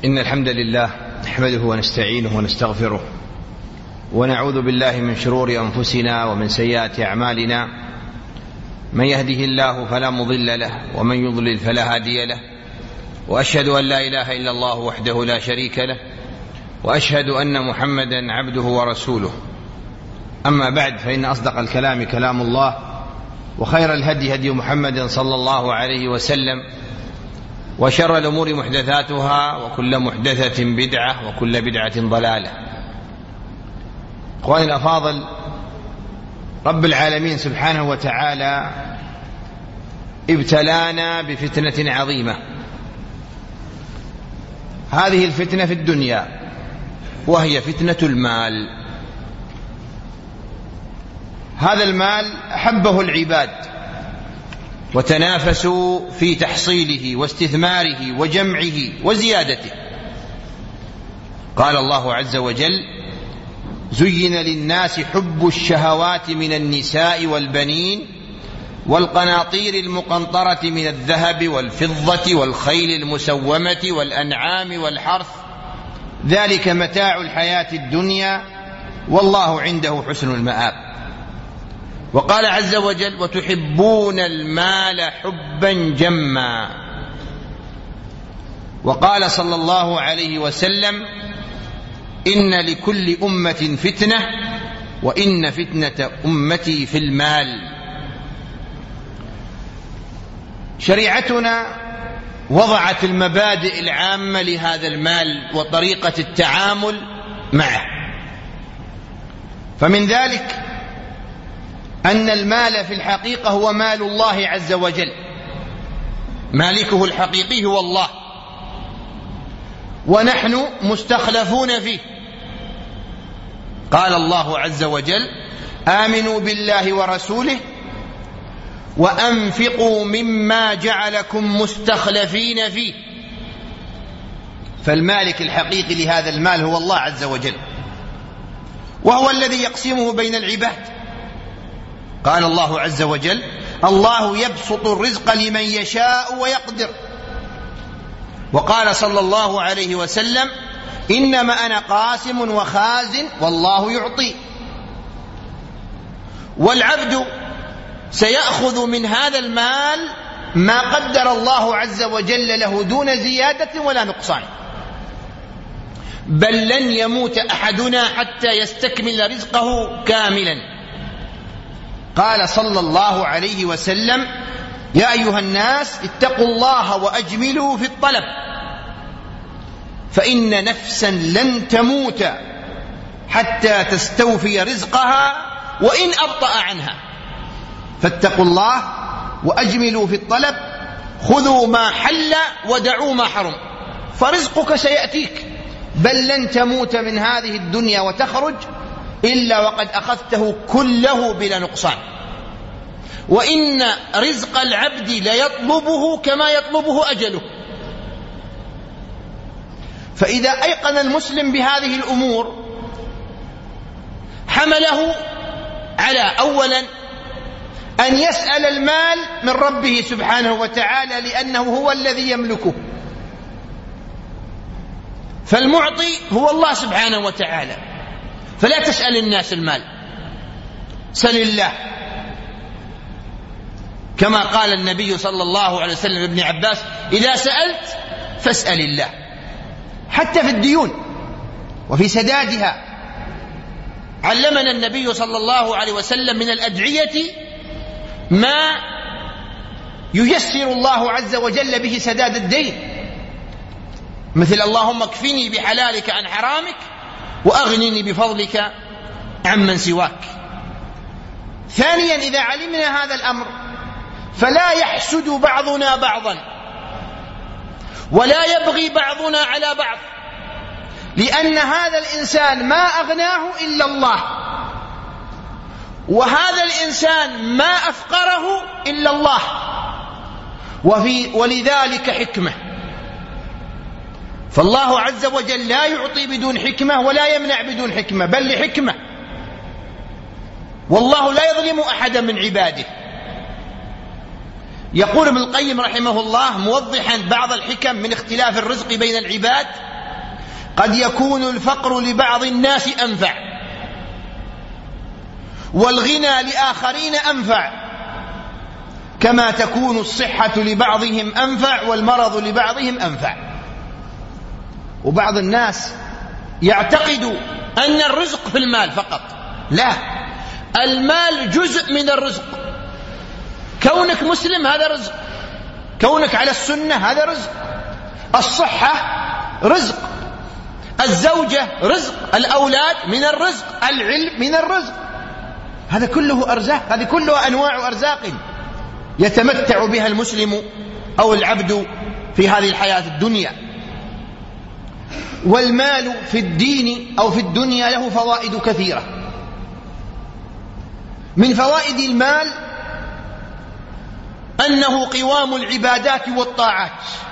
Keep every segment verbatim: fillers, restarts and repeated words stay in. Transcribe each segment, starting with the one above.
إن الحمد لله نحمده ونستعينه ونستغفره ونعوذ بالله من شرور أنفسنا ومن سيئات أعمالنا. من يهده الله فلا مضل له ومن يضلل فلا هادي له، وأشهد أن لا إله إلا الله وحده لا شريك له، وأشهد أن محمدا عبده ورسوله. أما بعد، فإن أصدق الكلام كلام الله، وخير الهدي هدي محمد صلى الله عليه وسلم، وشر الأمور محدثاتها، وكل محدثة بدعة، وكل بدعة ضلالة. أخواني الأفاضل، رب العالمين سبحانه وتعالى ابتلانا بفتنة عظيمة. هذه الفتنة في الدنيا، وهي فتنة المال. هذا المال أحبه العباد وتنافسوا في تحصيله واستثماره وجمعه وزيادته. قال الله عز وجل: زين للناس حب الشهوات من النساء والبنين والقناطير المقنطرة من الذهب والفضة والخيل المسومة والأنعام والحرث، ذلك متاع الحياة الدنيا والله عنده حسن المآب. وقال عز وجل: وتحبون المال حبا جما. وقال صلى الله عليه وسلم: إن لكل أمة فتنة، وإن فتنة أمتي في المال. شريعتنا وضعت المبادئ العامة لهذا المال وطريقة التعامل معه، فمن ذلك أن المال في الحقيقة هو مال الله عز وجل، مالكه الحقيقي هو الله، ونحن مستخلفون فيه. قال الله عز وجل: آمنوا بالله ورسوله وأنفقوا مما جعلكم مستخلفين فيه. فالمالك الحقيقي لهذا المال هو الله عز وجل، وهو الذي يقسمه بين العباد. قال الله عز وجل: الله يبسط الرزق لمن يشاء ويقدر. وقال صلى الله عليه وسلم: إنما أنا قاسم وخازن والله يعطي. والعبد سيأخذ من هذا المال ما قدر الله عز وجل له دون زيادة ولا نقصان، بل لن يموت أحدنا حتى يستكمل رزقه كاملا. قال صلى الله عليه وسلم: يا أيها الناس اتقوا الله وأجملوا في الطلب، فإن نفسا لن تموت حتى تستوفي رزقها وإن أبطأ عنها، فاتقوا الله وأجملوا في الطلب، خذوا ما حل ودعوا ما حرم، فرزقك سيأتيك، بل لن تموت من هذه الدنيا وتخرج إلا وقد أخذته كله بلا نقصان. وإن رزق العبد ليطلبه كما يطلبه أجله. فإذا أيقن المسلم بهذه الأمور حمله على أولا أن يسأل المال من ربه سبحانه وتعالى، لأنه هو الذي يملكه، فالمعطي هو الله سبحانه وتعالى. فلا تسأل الناس المال، سل الله، كما قال النبي صلى الله عليه وسلم لابن عباس: إذا سألت فاسأل الله. حتى في الديون وفي سدادها علمنا النبي صلى الله عليه وسلم من الأدعية ما ييسر الله عز وجل به سداد الدين، مثل: اللهم اكفني بحلالك عن حرامك وأغنني بفضلك عمن سواك. ثانيا، إذا علمنا هذا الأمر فلا يحسد بعضنا بعضا، ولا يبغي بعضنا على بعض، لأن هذا الإنسان ما أغناه إلا الله، وهذا الإنسان ما أفقره إلا الله، وفي ولذلك حكمة. فالله عز وجل لا يعطي بدون حكمة ولا يمنع بدون حكمة، بل لحكمة. والله لا يظلم أحدا من عباده. يقول ابن القيم رحمه الله موضحا بعض الحكم من اختلاف الرزق بين العباد: قد يكون الفقر لبعض الناس أنفع، والغنى لآخرين أنفع، كما تكون الصحة لبعضهم أنفع والمرض لبعضهم أنفع. وبعض الناس يعتقد أن الرزق في المال فقط. لا، المال جزء من الرزق. كونك مسلم هذا رزق، كونك على السنة هذا رزق، الصحة رزق، الزوجة رزق، الأولاد من الرزق، العلم من الرزق، هذا كله أرزاق، هذه كلها أنواع أرزاق يتمتع بها المسلم أو العبد في هذه الحياة الدنيا. والمال في الدين أو في الدنيا له فوائد كثيرة. من فوائد المال أنه قوام العبادات والطاعات،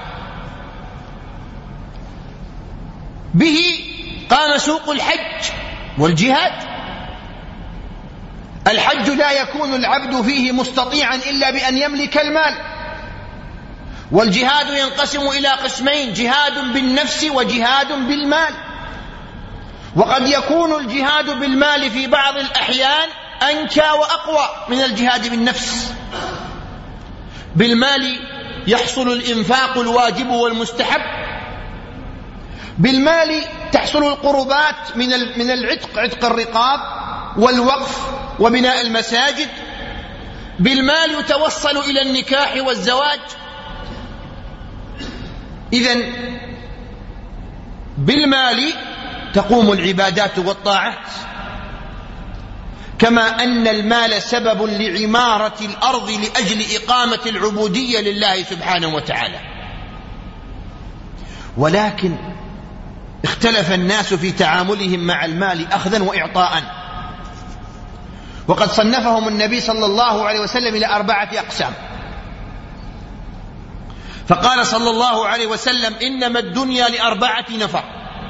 به قام سوق الحج والجهاد. الحج لا يكون العبد فيه مستطيعا إلا بأن يملك المال، والجهاد ينقسم إلى قسمين: جهاد بالنفس وجهاد بالمال. وقد يكون الجهاد بالمال في بعض الأحيان أنكى وأقوى من الجهاد بالنفس. بالمال يحصل الإنفاق الواجب والمستحب، بالمال تحصل القربات من من العتق، عتق الرقاب والوقف وبناء المساجد، بالمال يتوصل إلى النكاح والزواج. إذن بالمال تقوم العبادات والطاعات، كما أن المال سبب لعمارة الأرض لأجل إقامة العبودية لله سبحانه وتعالى. ولكن اختلف الناس في تعاملهم مع المال أخذا وإعطاء، وقد صنفهم النبي صلى الله عليه وسلم إلى أربعة أقسام. فقال صلى الله عليه وسلم: إنما الدنيا لأربعة نفر: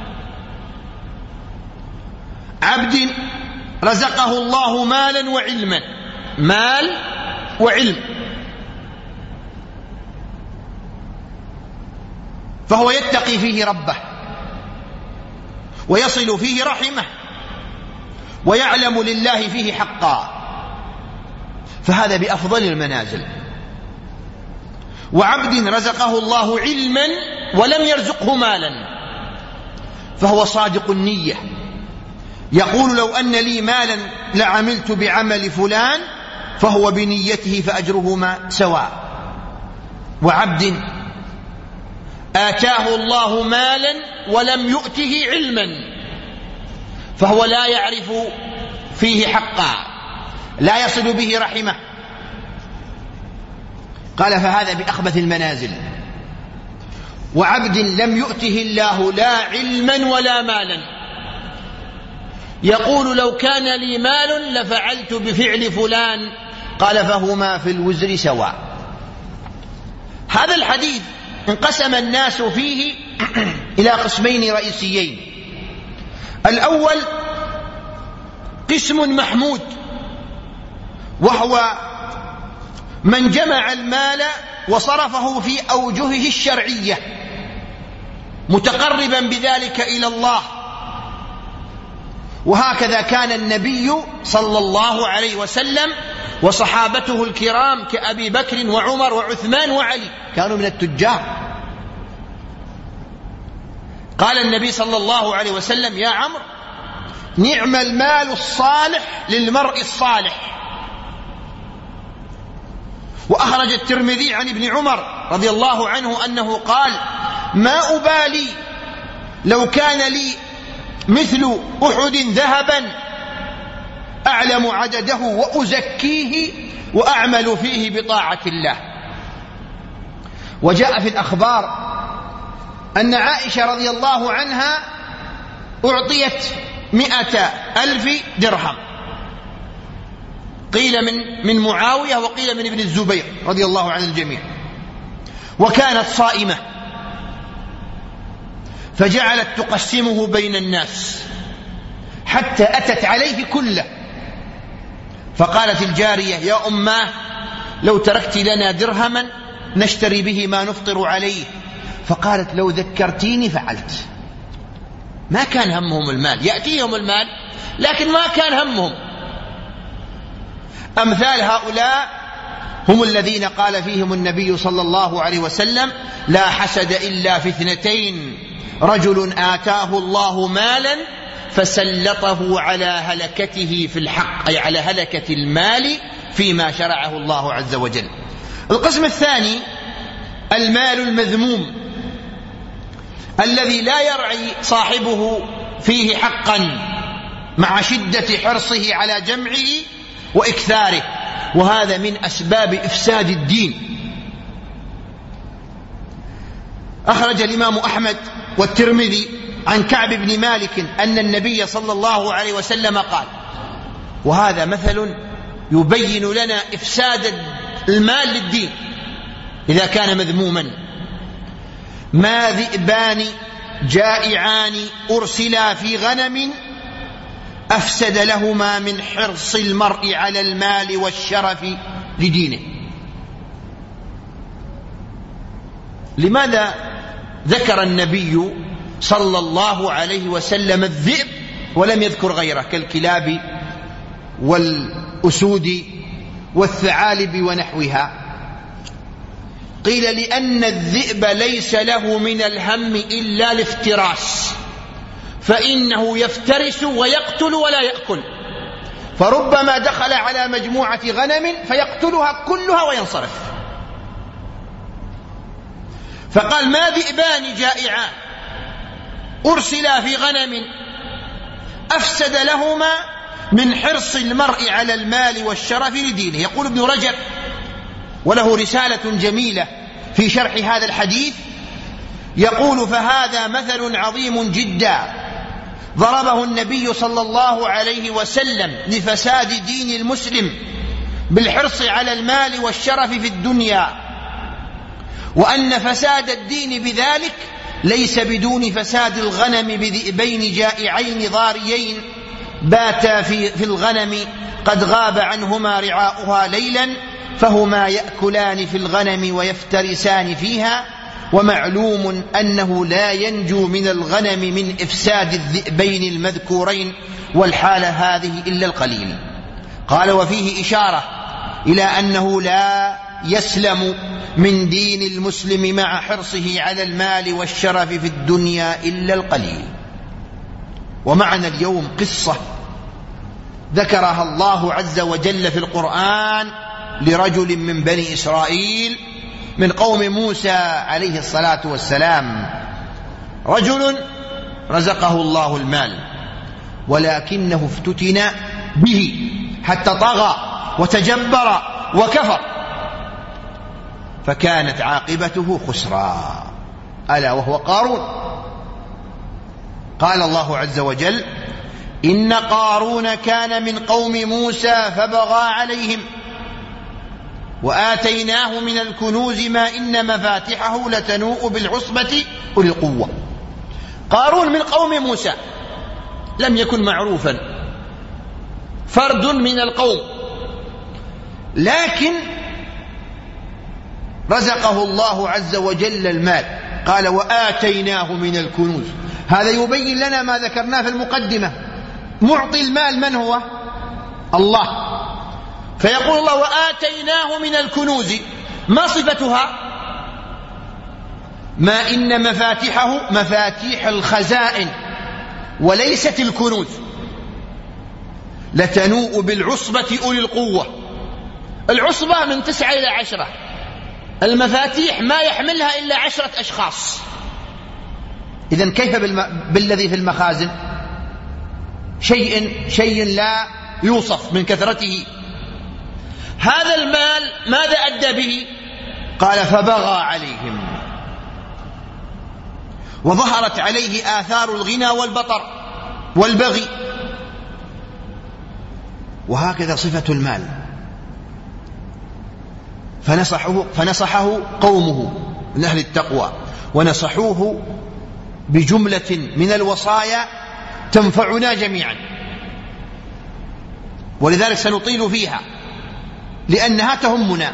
عبد رزقه الله مالا وعلما، مال وعلم، فهو يتقي فيه ربه ويصل فيه رحمه ويعلم لله فيه حقا، فهذا بأفضل المنازل. وعبد رزقه الله علما ولم يرزقه مالا، فهو صادق النية، يقول: لو أن لي مالا لعملت بعمل فلان، فهو بنيته فأجرهما سواء. وعبد آتاه الله مالا ولم يؤته علما، فهو لا يعرف فيه حقا، لا يصل به رحمه. قال: فهذا بأخبث المنازل. وعبد لم يؤته الله لا علما ولا مالا، يقول: لو كان لي مال لفعلت بفعل فلان، قال: فهما في الوزر سواء. هذا الحديث انقسم الناس فيه إلى قسمين رئيسيين: الأول قسم محمود، وهو من جمع المال وصرفه في أوجهه الشرعية متقربا بذلك إلى الله، وهكذا كان النبي صلى الله عليه وسلم وصحابته الكرام كأبي بكر وعمر وعثمان وعلي كانوا من التجار. قال النبي صلى الله عليه وسلم: يا عمرو، نعم المال الصالح للمرء الصالح. وأخرج الترمذي عن ابن عمر رضي الله عنه أنه قال: ما أبالي لو كان لي مثل أحد ذهبا أعلم عدده وأزكيه وأعمل فيه بطاعة الله. وجاء في الأخبار أن عائشة رضي الله عنها أعطيت مئة ألف درهم، قيل من من معاوية وقيل من ابن الزبير رضي الله عن الجميع، وكانت صائمة، فجعلت تقسمه بين الناس حتى أتت عليه كله، فقالت الجارية: يا أماه، لو تركت لنا درهما نشتري به ما نفطر عليه. فقالت: لو ذكرتيني فعلت. ما كان همهم المال، يأتيهم المال لكن ما كان همهم. أمثال هؤلاء هم الذين قال فيهم النبي صلى الله عليه وسلم: لا حسد إلا في اثنتين، رجل آتاه الله مالا فسلطه على هلكته في الحق، أي على هلكة المال فيما شرعه الله عز وجل. القسم الثاني المال المذموم الذي لا يرعي صاحبه فيه حقا مع شدة حرصه على جمعه وإكثاره، وهذا من أسباب إفساد الدين. أخرج الإمام أحمد والترمذي عن كعب بن مالك أن النبي صلى الله عليه وسلم قال، وهذا مثل يبين لنا إفساد المال للدين إذا كان مذموما: ما ذئبان جائعان أرسلا في غنم أفسد لهما من حرص المرء على المال والشرف لدينه. لماذا ذكر النبي صلى الله عليه وسلم الذئب ولم يذكر غيره كالكلاب والأسود والثعالب ونحوها؟ قيل لأن الذئب ليس له من الهم إلا الافتراس، فإنه يفترس ويقتل ولا يأكل، فربما دخل على مجموعة غنم فيقتلها كلها وينصرف. فقال: ما ذئبان جائعان أرسلا في غنم أفسد لهما من حرص المرء على المال والشرف لدينه. يقول ابن رجب، وله رسالة جميلة في شرح هذا الحديث، يقول: فهذا مثل عظيم جدا ضربه النبي صلى الله عليه وسلم لفساد دين المسلم بالحرص على المال والشرف في الدنيا، وأن فساد الدين بذلك ليس بدون فساد الغنم بذئبين جائعين ضاريين باتا في, في الغنم قد غاب عنهما رعاؤها ليلا، فهما يأكلان في الغنم ويفترسان فيها، ومعلوم أنه لا ينجو من الغنم من إفساد الذئبين المذكورين، والحالة هذه إلا القليل. قال: وفيه إشارة إلى أنه لا يسلم من دين المسلم مع حرصه على المال والشرف في الدنيا إلا القليل. ومعنا اليوم قصة ذكرها الله عز وجل في القرآن لرجل من بني إسرائيل من قوم موسى عليه الصلاة والسلام. رجل رزقه الله المال ولكنه افتتن به حتى طغى وتجبر وكفر، فكانت عاقبته خسرا، ألا وهو قارون. قال الله عز وجل: إن قارون كان من قوم موسى فبغى عليهم وآتيناه من الكنوز ما إن مفاتحه لتنوء بالعصبة أولي القوة. قارون من قوم موسى، لم يكن معروفا، فرد من القوم، لكن رزقه الله عز وجل المال. قال: وآتيناه من الكنوز. هذا يبين لنا ما ذكرناه في المقدمة، معطي المال من هو؟ الله. فيقول الله: وآتيناه من الكنوز، ما صفتها؟ ما إن مفاتحه مفاتيح الخزائن وليست الكنوز، لتنوء بالعصبة أولي القوة. العصبة من تسعة إلى عشرة، المفاتيح ما يحملها إلا عشرة أشخاص. إذن كيف بالذي في المخازن؟ شيء شيء لا يوصف من كثرته. هذا المال ماذا أدى به؟ قال: فبغى عليهم، وظهرت عليه آثار الغنى والبطر والبغي. وهكذا صفة المال. فنصحه, فنصحه قومه من أهل التقوى، ونصحوه بجملة من الوصايا تنفعنا جميعا، ولذلك سنطيل فيها لأنها تهمنا.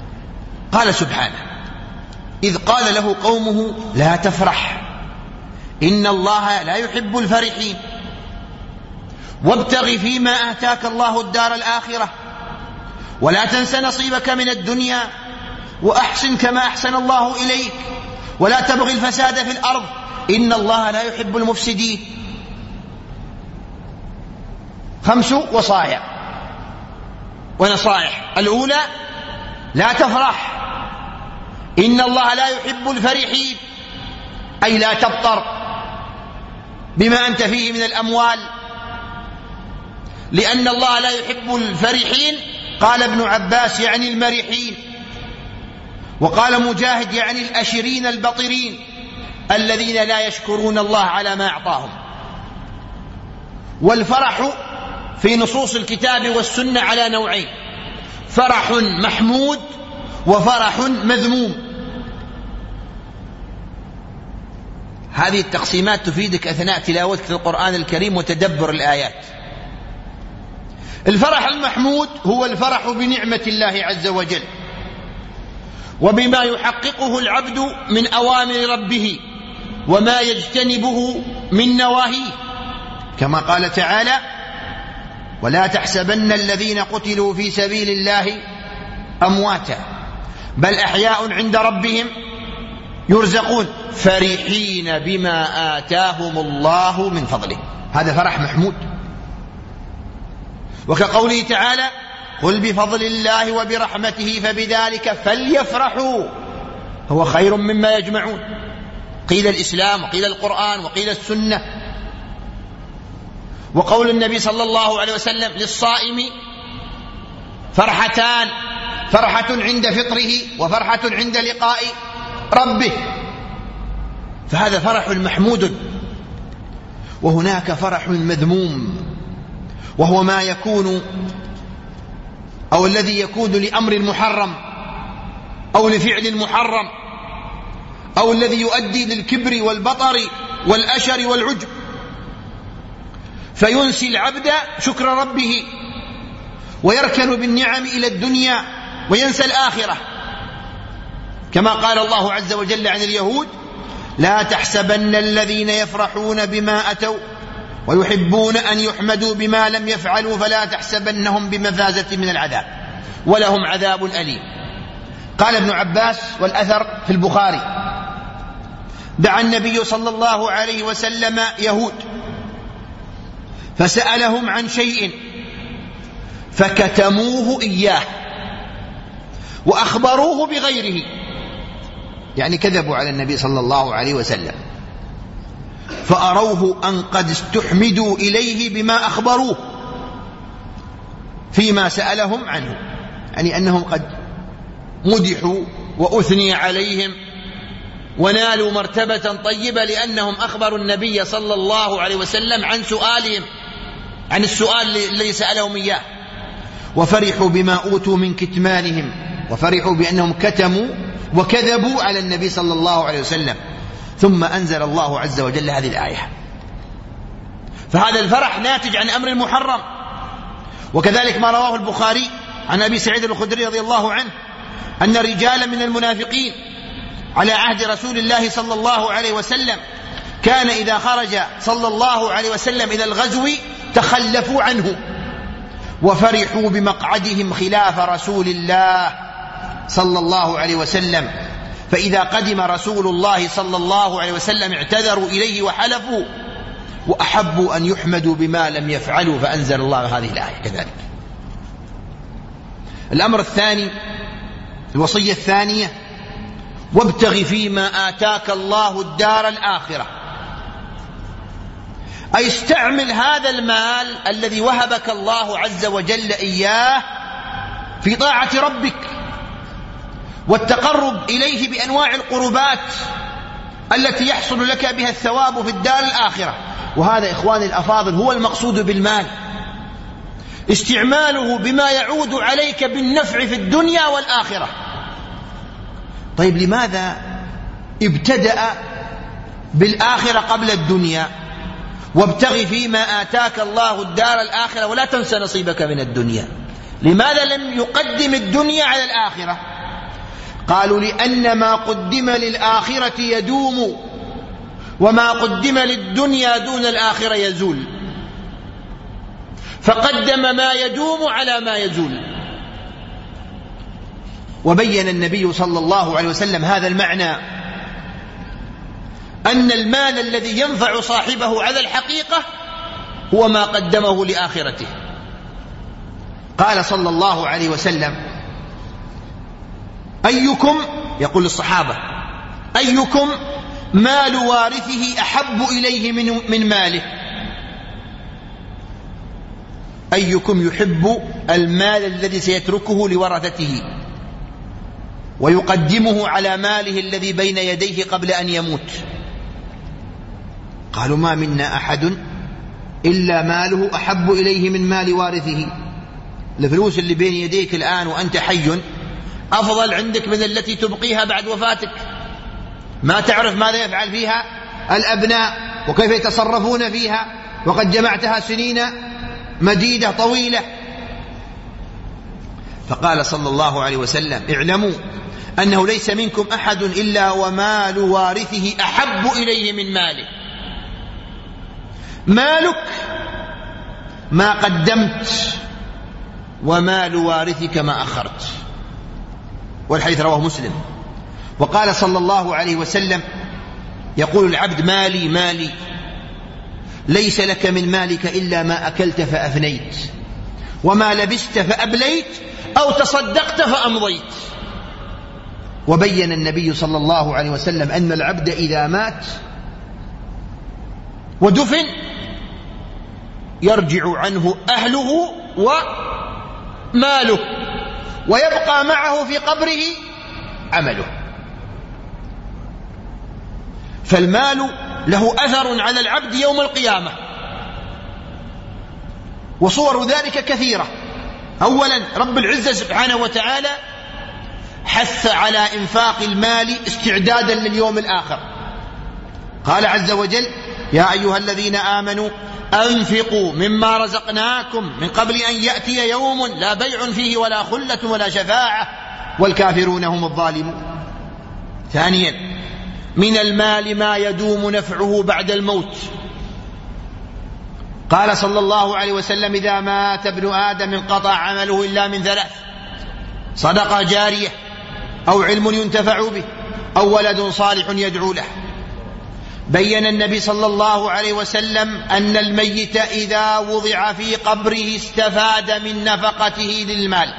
قال سبحانه: إذ قال له قومه لا تفرح إن الله لا يحب الفرحين وابتغ فيما آتاك الله الدار الآخرة ولا تنس نصيبك من الدنيا وأحسن كما أحسن الله إليك ولا تبغي الفساد في الأرض إن الله لا يحب المفسدين. خمس وصايا ونصائح. الأولى: لا تفرح، إن الله لا يحب الفرحين، أي لا تبطر بما أنت فيه من الأموال، لأن الله لا يحب الفرحين. قال ابن عباس يعني المرحين، وقال مجاهد يعني الأشرين البطرين الذين لا يشكرون الله على ما أعطاهم. والفرح في نصوص الكتاب والسنة على نوعين: فرح محمود وفرح مذموم. هذه التقسيمات تفيدك أثناء تلاوتك للقرآن الكريم وتدبر الآيات. الفرح المحمود هو الفرح بنعمة الله عز وجل وبما يحققه العبد من أوامر ربه وما يجتنبه من نواهيه، كما قال تعالى: ولا تحسبن الذين قتلوا في سبيل الله أمواتا بل أحياء عند ربهم يرزقون فرحين بما آتاهم الله من فضله. هذا فرح محمود. وكقوله تعالى: قل بفضل الله وبرحمته فبذلك فليفرحوا هو خير مما يجمعون. قيل الإسلام وقيل القرآن وقيل السنة. وقول النبي صلى الله عليه وسلم: للصائم فرحتان، فرحة عند فطره وفرحة عند لقاء ربه. فهذا فرح محمود. وهناك فرح مذموم، وهو ما يكون أو الذي يكون لأمر محرم أو لفعل محرم أو الذي يؤدي للكبر والبطر والأشر والعجب، فينسي العبد شكر ربه ويركن بالنعم إلى الدنيا وينسى الآخرة، كما قال الله عز وجل عن اليهود: لا تحسبن الذين يفرحون بما أتوا ويحبون أن يحمدوا بما لم يفعلوا فلا تحسبنهم بمفازة من العذاب ولهم عذاب أليم. قال ابن عباس والأثر في البخاري: دعا النبي صلى الله عليه وسلم يهود فسألهم عن شيء فكتموه إياه وأخبروه بغيره، يعني كذبوا على النبي صلى الله عليه وسلم، فأروه أن قد استحمدوا إليه بما أخبروه فيما سألهم عنه، يعني أنهم قد مدحوا وأثني عليهم ونالوا مرتبة طيبة لأنهم أخبروا النبي صلى الله عليه وسلم عن سؤالهم، عن السؤال الذي سألهم إياه، وفرحوا بما أوتوا من كتمانهم، وفرحوا بأنهم كتموا وكذبوا على النبي صلى الله عليه وسلم. ثم أنزل الله عز وجل هذه الآية. فهذا الفرح ناتج عن أمر محرم. وكذلك ما رواه البخاري عن أبي سعيد الخدري رضي الله عنه أن رجالا من المنافقين على عهد رسول الله صلى الله عليه وسلم كان إذا خرج صلى الله عليه وسلم إلى الغزو تخلفوا عنه وفرحوا بمقعدهم خلاف رسول الله صلى الله عليه وسلم، فإذا قدم رسول الله صلى الله عليه وسلم اعتذروا إليه وحلفوا وأحبوا أن يحمدوا بما لم يفعلوا، فأنزل الله هذه الآية. كذلك الأمر الثاني، الوصية الثانية: وابتغ فيما آتاك الله الدار الآخرة، أي استعمل هذا المال الذي وهبك الله عز وجل إياه في طاعة ربك والتقرب إليه بأنواع القربات التي يحصل لك بها الثواب في الدار الآخرة. وهذا إخواني الأفاضل هو المقصود بالمال، استعماله بما يعود عليك بالنفع في الدنيا والآخرة. طيب لماذا ابتدأ بالآخرة قبل الدنيا؟ وابتغ فيما آتاك الله الدار الآخرة ولا تنس نصيبك من الدنيا. لماذا لم يقدم الدنيا على الآخرة؟ قالوا: لأن ما قدم للآخرة يدوم وما قدم للدنيا دون الآخرة يزول، فقدم ما يدوم على ما يزول. وبين النبي صلى الله عليه وسلم هذا المعنى، أن المال الذي ينفع صاحبه على الحقيقة هو ما قدمه لآخرته. قال صلى الله عليه وسلم: أيكم، يقول الصحابة، أيكم مال وارثه أحب إليه من, من ماله؟ أيكم يحب المال الذي سيتركه لورثته ويقدمه على ماله الذي بين يديه قبل أن يموت؟ قالوا: ما منا أحد إلا ماله أحب إليه من مال وارثه. الفلوس اللي بين يديك الآن وأنت حي أفضل عندك من التي تبقيها بعد وفاتك، ما تعرف ماذا يفعل فيها الأبناء وكيف يتصرفون فيها، وقد جمعتها سنين مديدة طويلة. فقال صلى الله عليه وسلم: اعلموا أنه ليس منكم أحد إلا ومال وارثه أحب إليه من ماله. مالك ما قدمت، ومال وارثك ما أخرت. والحديث رواه مسلم. وقال صلى الله عليه وسلم: يقول العبد: مالي مالي، ليس لك من مالك إلا ما أكلت فأفنيت، وما لبست فأبليت، أو تصدقت فأمضيت. وبين النبي صلى الله عليه وسلم أن العبد إذا مات ودفن يرجع عنه أهله وماله، ويبقى معه في قبره عمله. فالمال له أثر على العبد يوم القيامة، وصور ذلك كثيرة. أولا، رب العزة سبحانه وتعالى حث على إنفاق المال استعدادا لليوم الآخر. قال عز وجل: يا أيها الذين آمنوا أنفقوا مما رزقناكم من قبل أن يأتي يوم لا بيع فيه ولا خلة ولا شفاعة والكافرون هم الظالمون. ثانيا، من المال ما يدوم نفعه بعد الموت. قال صلى الله عليه وسلم: إذا مات ابن آدم انقطع عمله إلا من ثلاث: صدقة جارية، أو علم ينتفع به، أو ولد صالح يدعو له. بين النبي صلى الله عليه وسلم أن الميت إذا وضع في قبره استفاد من نفقته للمال.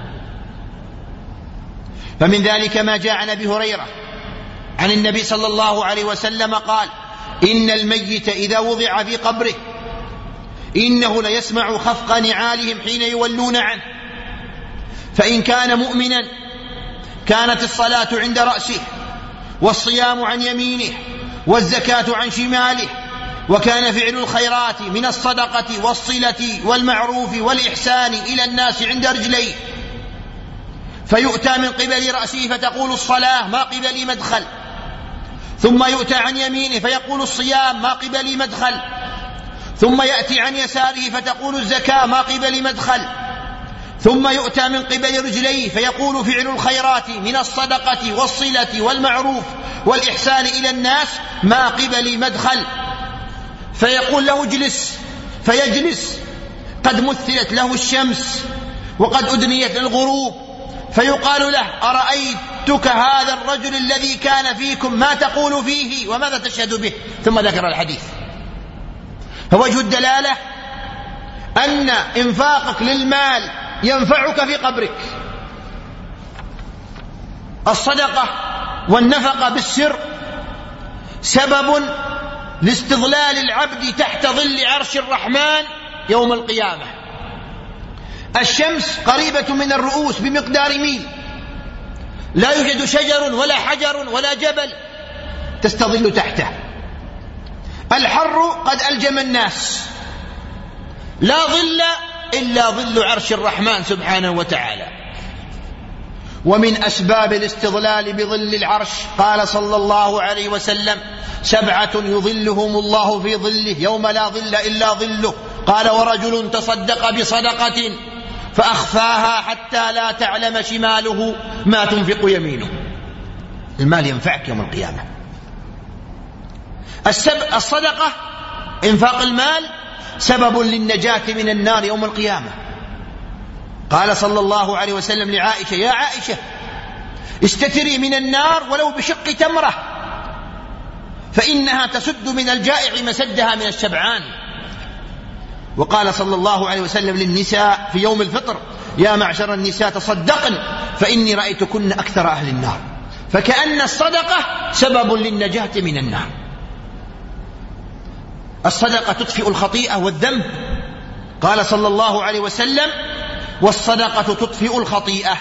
فمن ذلك ما جاء عن أبي هريرة عن النبي صلى الله عليه وسلم قال: إن الميت إذا وضع في قبره إنه ليسمع خفق نعالهم حين يولون عنه، فإن كان مؤمنا كانت الصلاة عند رأسه، والصيام عن يمينه، والزكاة عن شماله، وكان فعل الخيرات من الصدقة والصلة والمعروف والإحسان إلى الناس عند رجليه، فيؤتى من قبل رأسه فتقول الصلاة ما قبلي مدخل، ثم يؤتى عن يمينه فيقول الصيام ما قبلي مدخل، ثم يأتي عن يساره فتقول الزكاة ما قبلي مدخل، ثم يؤتى من قبل رجليه فيقول فعل الخيرات من الصدقة والصلة والمعروف والإحسان إلى الناس ما قبلي مدخل، فيقول له اجلس فيجلس، قد مثلت له الشمس وقد أدنيت الغروب، فيقال له: أرأيتك هذا الرجل الذي كان فيكم ما تقول فيه وماذا تشهد به؟ ثم ذكر الحديث. فوجه الدلالة أن إنفاقك للمال ينفعك في قبرك. الصدقة والنفقة بالسر سبب لاستظلال العبد تحت ظل عرش الرحمن يوم القيامة. الشمس قريبة من الرؤوس بمقدار ميل، لا يوجد شجر ولا حجر ولا جبل تستظل تحته. الحر قد ألجم الناس، لا ظل إلا ظل عرش الرحمن سبحانه وتعالى. ومن أسباب الاستظلال بظل العرش قال صلى الله عليه وسلم: سبعة يظلهم الله في ظله يوم لا ظل إلا ظله. قال: ورجل تصدق بصدقة فأخفاها حتى لا تعلم شماله ما تنفق يمينه. المال ينفعك يوم القيامة. الصدقة إنفاق المال سبب للنجاة من النار يوم القيامة. قال صلى الله عليه وسلم لعائشة: يا عائشة استتري من النار ولو بشق تمرة، فإنها تسد من الجائع مسدها من الشبعان. وقال صلى الله عليه وسلم للنساء في يوم الفطر: يا معشر النساء تصدقن فإني رأيتكن أكثر أهل النار. فكأن الصدقة سبب للنجاة من النار. الصدقة تطفئ الخطيئة والذنب. قال صلى الله عليه وسلم: والصدقة تطفئ الخطيئة.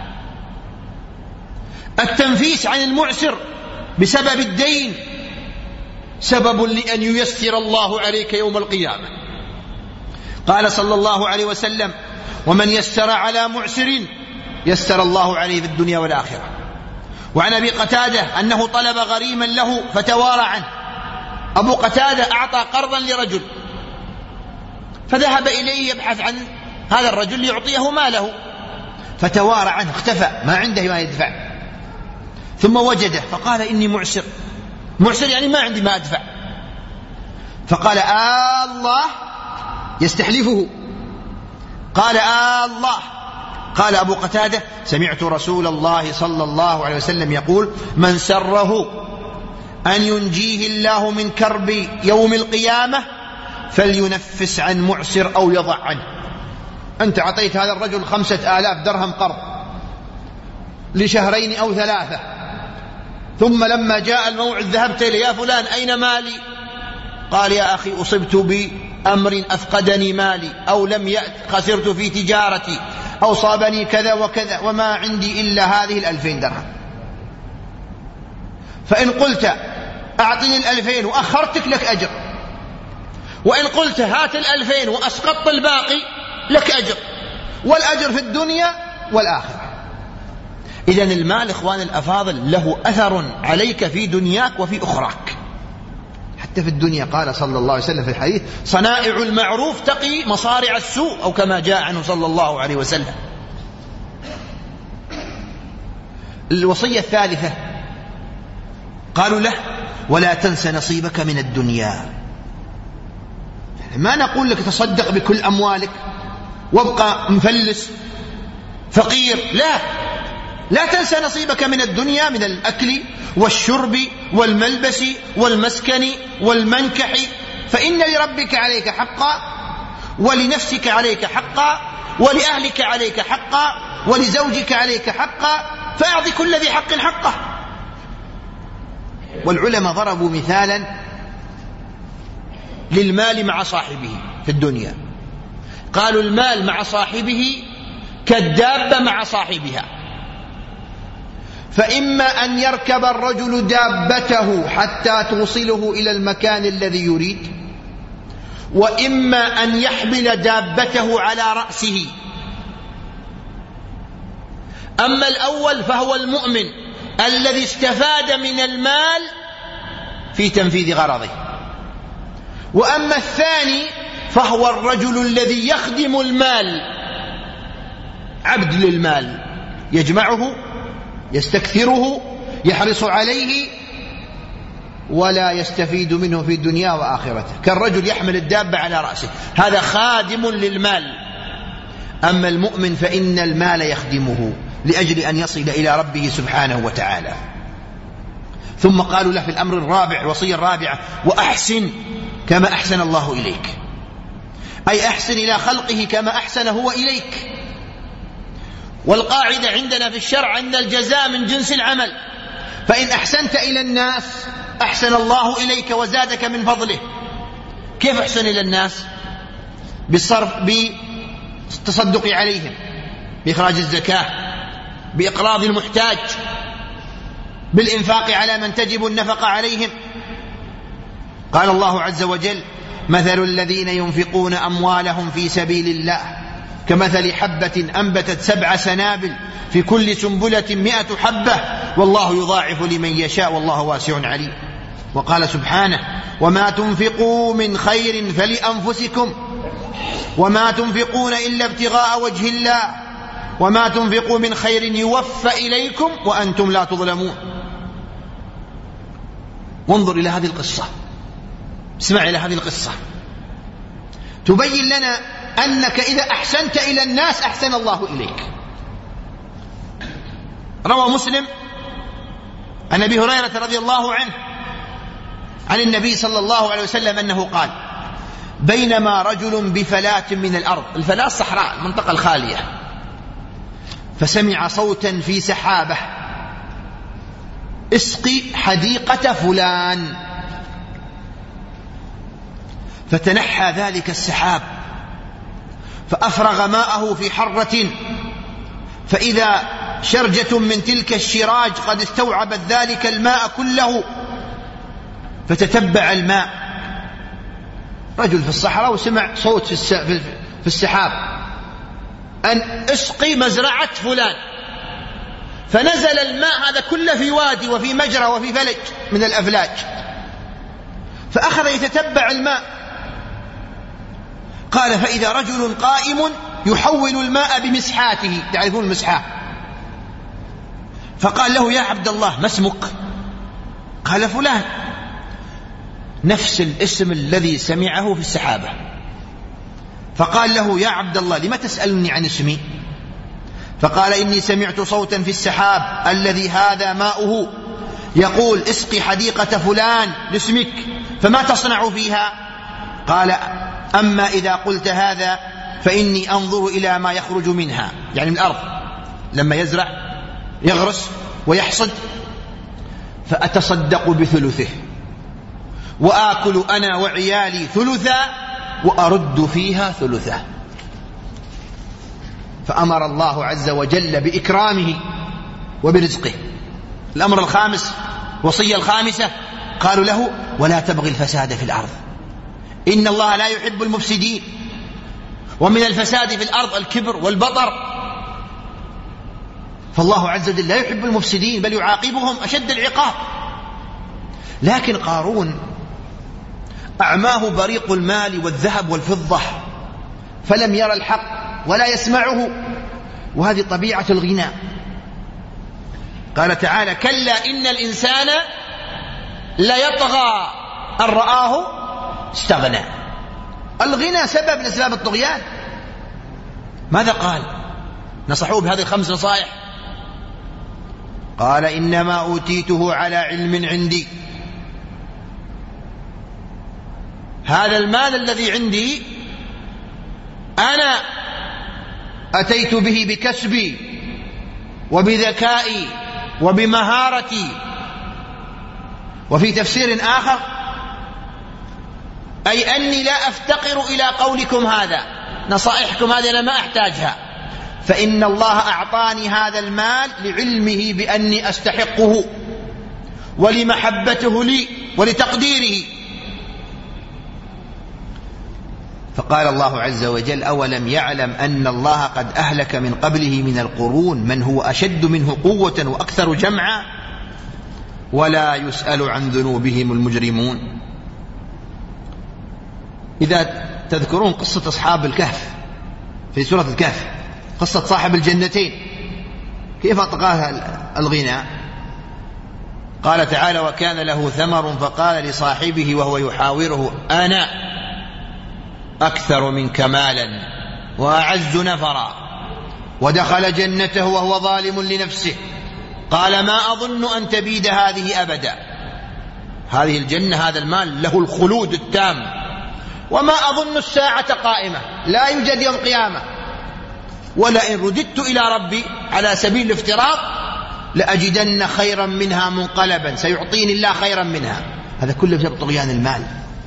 التنفيس عن المعسر بسبب الدين سبب لأن ييسر الله عليك يوم القيامة. قال صلى الله عليه وسلم: ومن يسر على معسر يسر الله عليه في الدنيا والآخرة. وعن أبي قتادة أنه طلب غريما له فتوارى عنه. أبو قتادة أعطى قرضا لرجل فذهب إليه يبحث عن هذا الرجل ليعطيه ماله، فتوارى عنه، اختفى، ما عنده ما يدفع. ثم وجده فقال: إني معسر. معسر يعني ما عندي ما أدفع. فقال: آه الله، يستحلفه. قال: آه الله. قال أبو قتادة: سمعت رسول الله صلى الله عليه وسلم يقول: من سره أن ينجيه الله من كرب يوم القيامة فلينفس عن معسر أو يضع عنه. أنت عطيت هذا الرجل خمسة آلاف درهم قرض لشهرين أو ثلاثة، ثم لما جاء الموعد ذهبت إليه: يا فلان أين مالي؟ قال: يا أخي أصبت بأمر أفقدني مالي، أو لم يأت، خسرت في تجارتي، أو صابني كذا وكذا، وما عندي إلا هذه الألفين درهم. فإن قلت أعطني الألفين وأخرتك لك أجر، وإن قلت هات الألفين وأسقطت الباقي لك أجر، والأجر في الدنيا والآخرة. إذن المال إخوان الأفاضل له أثر عليك في دنياك وفي أخراك. حتى في الدنيا قال صلى الله عليه وسلم في الحديث: صنائع المعروف تقي مصارع السوء، أو كما جاء عنه صلى الله عليه وسلم. الوصية الثالثة قالوا له: ولا تنس نصيبك من الدنيا. ما نقول لك تصدق بكل أموالك وابقى مفلس فقير، لا، لا تنسى نصيبك من الدنيا، من الأكل والشرب والملبس والمسكن والمنكح، فإن لربك عليك حقا، ولنفسك عليك حقا، ولأهلك عليك حقا، ولزوجك عليك حقا، فأعطي كل ذي حق حقه. والعلماء ضربوا مثالا للمال مع صاحبه في الدنيا. قالوا: المال مع صاحبه كالدابة مع صاحبها، فإما أن يركب الرجل دابته حتى توصله إلى المكان الذي يريد، وإما أن يحمل دابته على رأسه. أما الأول فهو المؤمن الذي استفاد من المال في تنفيذ غرضه، وأما الثاني فهو الرجل الذي يخدم المال، عبد للمال، يجمعه، يستكثره، يحرص عليه، ولا يستفيد منه في دنيا وآخرته، كالرجل يحمل الدابة على رأسه، هذا خادم للمال. أما المؤمن فإن المال يخدمه لأجل أن يصل إلى ربه سبحانه وتعالى. ثم قالوا له في الأمر الرابع، الوصية الرابعة: وأحسن كما أحسن الله إليك، أي أحسن إلى خلقه كما أحسن هو إليك. والقاعدة عندنا في الشرع أن الجزاء من جنس العمل، فإن أحسنت إلى الناس أحسن الله إليك وزادك من فضله. كيف أحسن إلى الناس؟ بالصرف، بالتصدق عليهم، بإخراج الزكاة، بإقراض المحتاج، بالإنفاق على من تجب النفقة عليهم. قال الله عز وجل: مثل الذين ينفقون أموالهم في سبيل الله كمثل حبة أنبتت سبع سنابل في كل سنبلة مئة حبة والله يضاعف لمن يشاء والله واسع عليم. وقال سبحانه: وما تنفقوا من خير فلأنفسكم وما تنفقون إلا ابتغاء وجه الله وما تنفقوا من خير يوفى إليكم وأنتم لا تظلمون. وانظر إلى هذه القصة، اسمع إلى هذه القصة تبين لنا أنك إذا أحسنت إلى الناس أحسن الله إليك. روى مسلم عن أبي هريرة رضي الله عنه عن النبي صلى الله عليه وسلم أنه قال: بينما رجل بفلاة من الأرض، الفلاة الصحراء المنطقة الخالية، فسمع صوتا في سحابة: اسقي حديقة فلان. فتنحى ذلك السحاب فأفرغ ماءه في حرة، فإذا شرجة من تلك الشراج قد استوعبت ذلك الماء كله، فتتبع الماء. رجل في الصحراء وسمع صوت في السحاب أن اسقي مزرعة فلان، فنزل الماء هذا كله في وادي وفي مجرى وفي فلج من الأفلاج، فأخذ يتتبع الماء. قال: فإذا رجل قائم يحول الماء بمسحاته، تعرفون المسحاه، فقال له: يا عبد الله ما اسمك؟ قال: فلان، نفس الاسم الذي سمعه في السحابة. فقال له: يا عبد الله لم تسألني عن اسمي؟ فقال: إني سمعت صوتا في السحاب الذي هذا ماؤه يقول: اسقي حديقة فلان لاسمك، فما تصنع فيها؟ قال: أما إذا قلت هذا فإني أنظر إلى ما يخرج منها، يعني من الأرض لما يزرع يغرس ويحصد، فأتصدق بثلثه وآكل أنا وعيالي ثلثا وأرد فيها ثلثا. فأمر الله عز وجل بإكرامه وبرزقه. الأمر الخامس، وصية الخامسة، قالوا له: ولا تبغي الفساد في الأرض إن الله لا يحب المفسدين. ومن الفساد في الأرض الكبر والبطر، فالله عز وجل لا يحب المفسدين بل يعاقبهم أشد العقاب. لكن قارون أعماه بريق المال والذهب والفضة، فلم يرى الحق ولا يسمعه، وهذه طبيعة الغنى. قال تعالى: كلا إن الإنسان ليطغى أن رآه استغنى. الغنى سبب من أسباب الطغيان. ماذا قال؟ نصحوه بهذه الخمس نصائح. قال: إنما أوتيته على علم عندي. هذا المال الذي عندي أنا أتيت به بكسبي وبذكائي وبمهارتي. وفي تفسير آخر: أي أني لا أفتقر إلى قولكم هذا، نصائحكم هذه أنا ما أحتاجها، فإن الله أعطاني هذا المال لعلمه بأني أستحقه ولمحبته لي ولتقديره. فقال الله عز وجل: أولم يعلم أن الله قد أهلك من قبله من القرون من هو أشد منه قوة وأكثر جمعا ولا يسأل عن ذنوبهم المجرمون. إذا تذكرون قصة أصحاب الكهف في سورة الكهف، قصة صاحب الجنتين، كيف أطغاها الغنى؟ قال تعالى: وكان له ثمر فقال لصاحبه وهو يحاوره: أنا أكثر منك مالا وأعز نفرا. ودخل جنته وهو ظالم لنفسه قال: ما أظن أن تبيد هذه أبدا. هذه الجنة، هذا المال له الخلود التام، وما أظن الساعة قائمة، لا يوجد يوم قيامة، ولئن رددت إلى ربي على سبيل الافتراض لأجدن خيرا منها منقلبا، سيعطيني الله خيرا منها. هذا كله بسبب طغيان المال،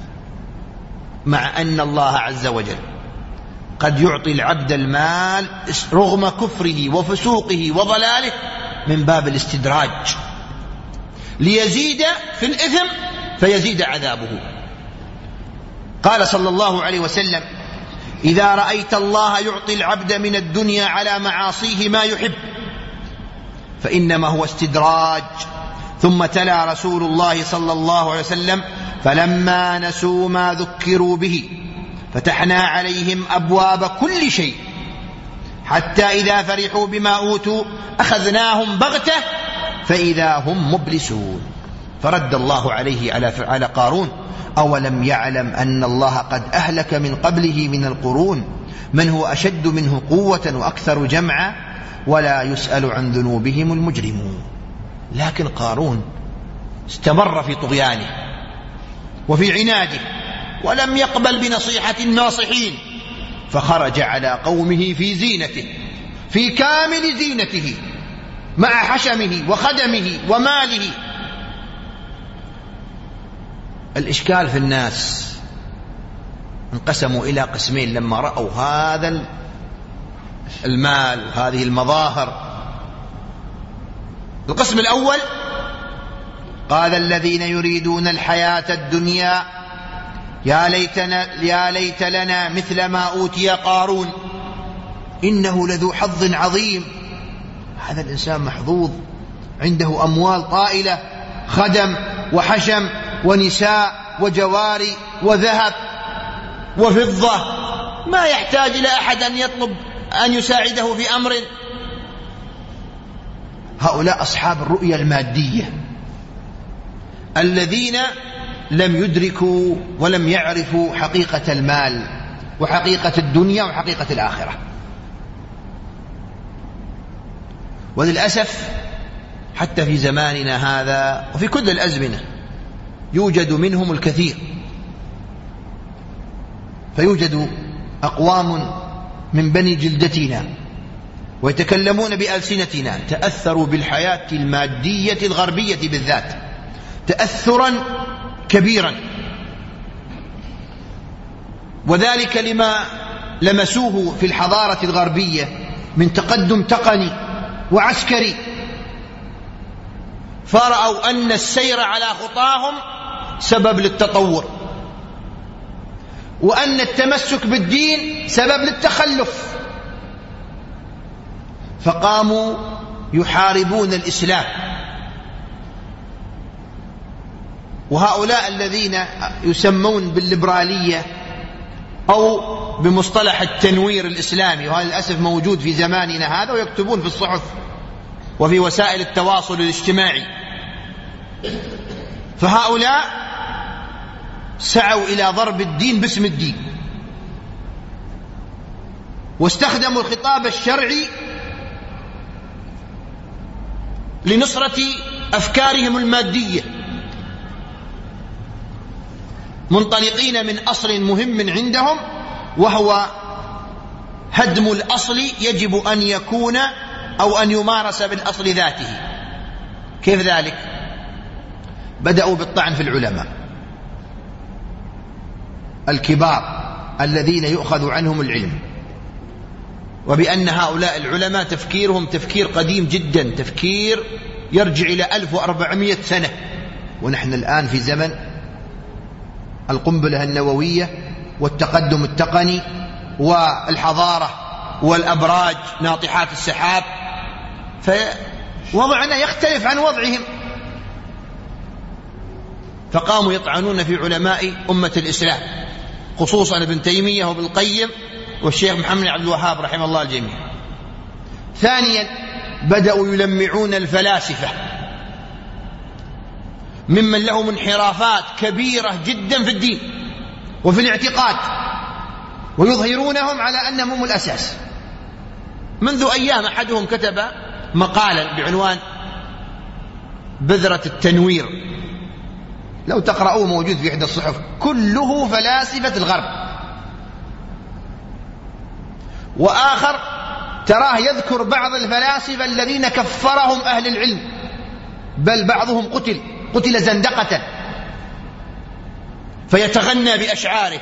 مع أن الله عز وجل قد يعطي العبد المال رغم كفره وفسوقه وضلاله من باب الاستدراج ليزيد في الإثم فيزيد عذابه. قال صلى الله عليه وسلم: إذا رأيت الله يعطي العبد من الدنيا على معاصيه ما يحب فإنما هو استدراج. ثم تلا رسول الله صلى الله عليه وسلم: فلما نسوا ما ذكروا به فتحنا عليهم أبواب كل شيء حتى إذا فرحوا بما أوتوا أخذناهم بغتة فإذا هم مبلسون. فرد الله عليه على قارون أولم يعلم أن الله قد أهلك من قبله من القرون من هو أشد منه قوة وأكثر جمعا ولا يسأل عن ذنوبهم المجرمون. لكن قارون استمر في طغيانه وفي عناده ولم يقبل بنصيحة الناصحين، فخرج على قومه في زينته، في كامل زينته، مع حشمه وخدمه وماله. الإشكال في الناس انقسموا إلى قسمين لما رأوا هذا المال وهذه المظاهر. القسم الأول قال الذين يريدون الحياة الدنيا يا ليتنا يا ليت لنا مثل ما أوتي قارون إنه لذو حظ عظيم. هذا الإنسان محظوظ، عنده أموال طائلة، خدم وحشم ونساء وجواري وذهب وفضة، ما يحتاج إلى أحد أن يطلب أن يساعده في أمر. هؤلاء أصحاب الرؤية المادية الذين لم يدركوا ولم يعرفوا حقيقة المال وحقيقة الدنيا وحقيقة الآخرة. وللأسف حتى في زماننا هذا وفي كل الأزمنة يوجد منهم الكثير. فيوجد أقوام من بني جلدتنا ويتكلمون بألسنتنا تأثروا بالحياة المادية الغربية بالذات تأثرا كبيرا، وذلك لما لمسوه في الحضارة الغربية من تقدم تقني وعسكري، فرأوا أن السير على خطاهم سبب للتطور، وأن التمسك بالدين سبب للتخلف، فقاموا يحاربون الإسلام. وهؤلاء الذين يسمون بالليبرالية أو بمصطلح التنوير الإسلامي، وهذا للأسف موجود في زماننا هذا، ويكتبون في الصحف وفي وسائل التواصل الاجتماعي، فهؤلاء سعوا إلى ضرب الدين باسم الدين، واستخدموا الخطاب الشرعي لنصرة أفكارهم المادية، منطلقين من أصل مهم عندهم، وهو هدم الأصل يجب أن يكون أو أن يمارس بالأصل ذاته. كيف ذلك؟ بدأوا بالطعن في العلماء الكبار الذين يؤخذ عنهم العلم، وبأن هؤلاء العلماء تفكيرهم تفكير قديم جدا، تفكير يرجع إلى ألف وأربعمائة سنة، ونحن الآن في زمن القنبلة النووية والتقدم التقني والحضارة والأبراج ناطحات السحاب، فوضعنا يختلف عن وضعهم. فقاموا يطعنون في علماء أمة الإسلام، خصوصا ابن تيمية وابن القيم والشيخ محمد عبد الوهاب رحمه الله الجميع. ثانيا بدأوا يلمعون الفلاسفة ممن لهم انحرافات كبيرة جدا في الدين وفي الاعتقاد، ويظهرونهم على أنهم هم الأساس. منذ أيام أحدهم كتب مقالا بعنوان بذرة التنوير، لو تقرأوه موجود في إحدى الصحف، كله فلاسفة الغرب. وآخر تراه يذكر بعض الفلاسفة الذين كفرهم أهل العلم، بل بعضهم قتل قتل زندقة، فيتغنى بأشعاره،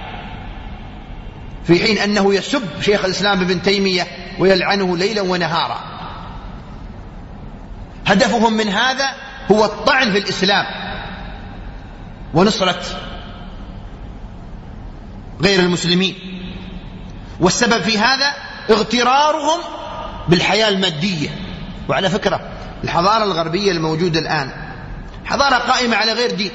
في حين أنه يسب شيخ الإسلام ابن تيمية ويلعنه ليلا ونهارا. هدفهم من هذا هو الطعن في الإسلام ونصرة غير المسلمين، والسبب في هذا اغترارهم بالحياة المادية. وعلى فكرة الحضارة الغربية الموجودة الآن حضارة قائمة على غير دين،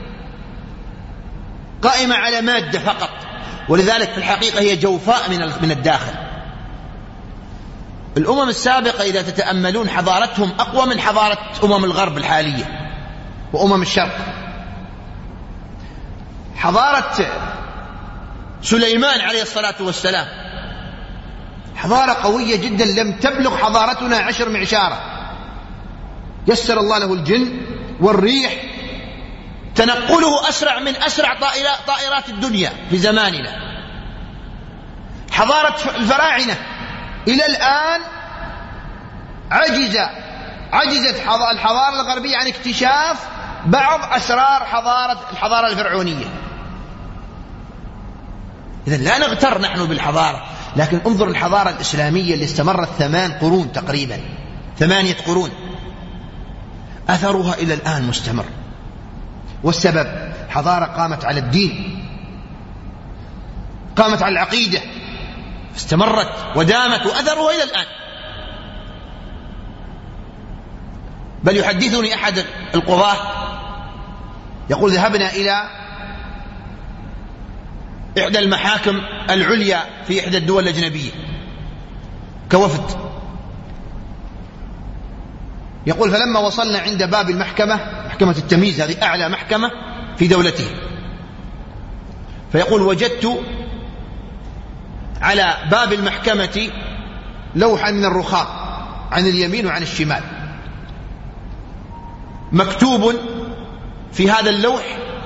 قائمة على مادة فقط، ولذلك في الحقيقة هي جوفاء من من الداخل. الأمم السابقة إذا تتأملون حضارتهم أقوى من حضارة أمم الغرب الحالية وأمم الشرق. حضارة سليمان عليه الصلاة والسلام حضارة قوية جدا، لم تبلغ حضارتنا عشر معشارة. يسر الله له الجن والريح، تنقله أسرع من أسرع طائرات الدنيا في زماننا. حضارة الفراعنة إلى الآن عجز عجزت الحضارة الغربية عن اكتشاف بعض أسرار حضارة الحضارة الفرعونية. إذن لا نغتر نحن بالحضارة، لكن انظر الحضارة الإسلامية اللي استمرت ثمان قرون تقريبا، ثمانية قرون، أثرها إلى الآن مستمر. والسبب حضارة قامت على الدين، قامت على العقيدة، استمرت ودامت وأثرها إلى الآن. بل يحدثني أحد القضاة يقول ذهبنا إلى إحدى المحاكم العليا في إحدى الدول الأجنبية كوفد، يقول فلما وصلنا عند باب المحكمة، محكمة التمييز، هذه أعلى محكمة في دولته، فيقول وجدت على باب المحكمة لوحا من الرخام عن اليمين وعن الشمال، مكتوب في هذا اللوح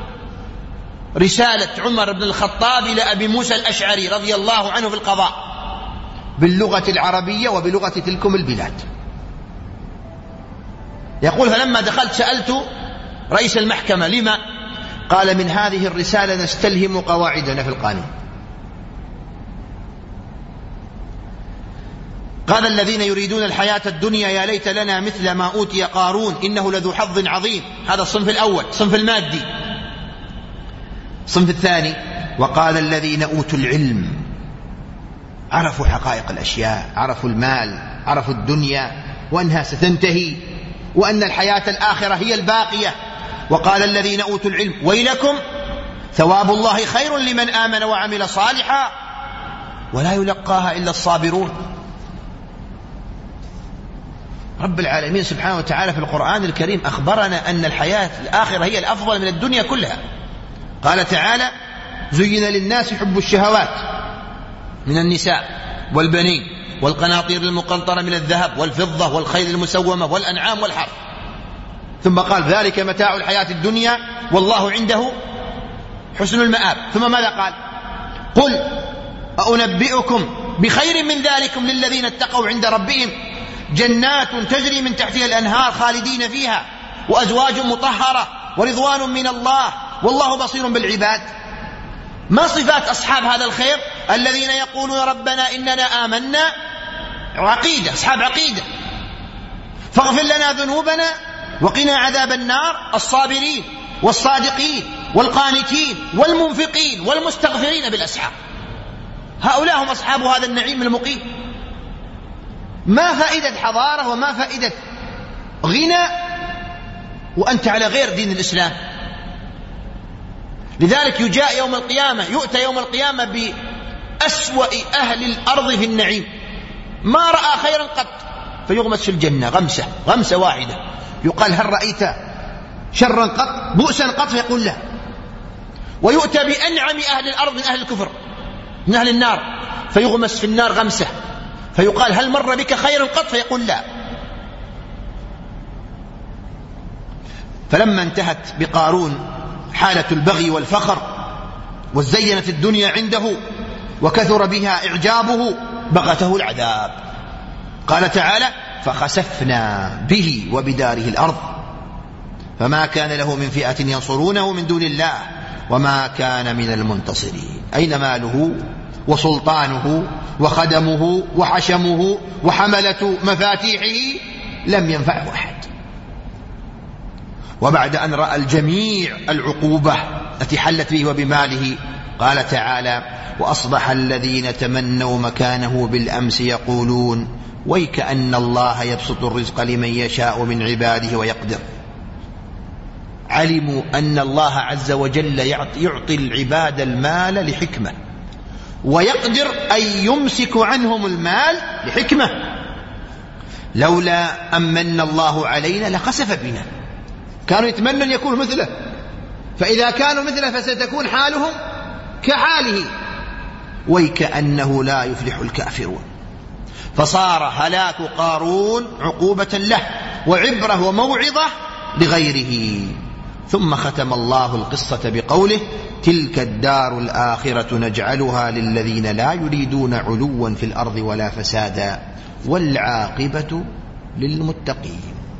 رسالة عمر بن الخطاب إلى أبي موسى الأشعري رضي الله عنه في القضاء باللغة العربية وبلغة تلكم البلاد. يقول فلما دخلت سألت رئيس المحكمة لما؟ قال من هذه الرسالة نستلهم قواعدنا في القانون. قال الذين يريدون الحياة الدنيا يا ليت لنا مثل ما أوتي قارون إنه لذو حظ عظيم. هذا الصنف الأول، صنف المادي. الصنف الثاني وقال الذين أوتوا العلم عرفوا حقائق الأشياء، عرفوا المال، عرفوا الدنيا وأنها ستنتهي وأن الحياة الآخرة هي الباقية. وقال الذين أوتوا العلم ويلكم ثواب الله خير لمن آمن وعمل صالحا ولا يلقاها إلا الصابرون. رب العالمين سبحانه وتعالى في القرآن الكريم أخبرنا أن الحياة الآخرة هي الأفضل من الدنيا كلها. قال تعالى زين للناس حب الشهوات من النساء والبنين والقناطير المقنطرة من الذهب والفضة والخيل المسومة والأنعام والحرث، ثم قال ذلك متاع الحياة الدنيا والله عنده حسن المآب. ثم ماذا قال؟ قل أنبئكم بخير من ذلكم للذين اتقوا عند ربهم جنات تجري من تحتها الأنهار خالدين فيها وأزواج مطهرة ورضوان من الله والله بصير بالعباد. ما صفات أصحاب هذا الخير؟ الذين يقولون ربنا إننا آمنا، عقيدة، أصحاب عقيدة، فاغفر لنا ذنوبنا وقنا عذاب النار، الصابرين والصادقين والقانتين والمنفقين والمستغفرين بالأسحار. هؤلاء هم أصحاب هذا النعيم المقيم. ما فائدة حضارة وما فائدة غنى وأنت على غير دين الإسلام؟ لذلك يجاء يوم القيامة، يؤتى يوم القيامة بأسوأ أهل الأرض في النعيم، ما رأى خيرا قط، فيغمس في الجنة غمسة غمسة واحدة، يقال هل رأيت شرا قط بؤسا قط؟ فيقول لا. ويؤتى بأنعم أهل الأرض من أهل الكفر من أهل النار، فيغمس في النار غمسة، فيقال هل مر بك خير قط؟ فيقول لا. فلما انتهت بقارون حالة البغي والفخر وزينت الدنيا عنده وكثر بها إعجابه بغته العذاب. قال تعالى فخسفنا به وبداره الأرض فما كان له من فئة ينصرونه من دون الله وما كان من المنتصرين. أين ماله وسلطانه وخدمه وحشمه وحملة مفاتيحه؟ لم ينفعه أحد. وبعد أن رأى الجميع العقوبة التي حلت به وبماله قال تعالى وأصبح الذين تمنوا مكانه بالأمس يقولون ويك أن الله يبسط الرزق لمن يشاء من عباده ويقدر. علموا أن الله عز وجل يعطي العباد المال لحكمة ويقدر أن يمسك عنهم المال لحكمة. لولا أمن الله علينا لخسف بنا. كانوا يتمنوا أن يكونوا مثله فإذا كانوا مثله فستكون حالهم كحاله، ويكأنه لا يفلح الكافرون. فصار هلاك قارون عقوبة له وعبرة وموعظة لغيره. ثم ختم الله القصة بقوله: تلك الدار الآخرة نجعلها للذين لا يريدون علوا في الأرض ولا فسادا والعاقبة للمتقين.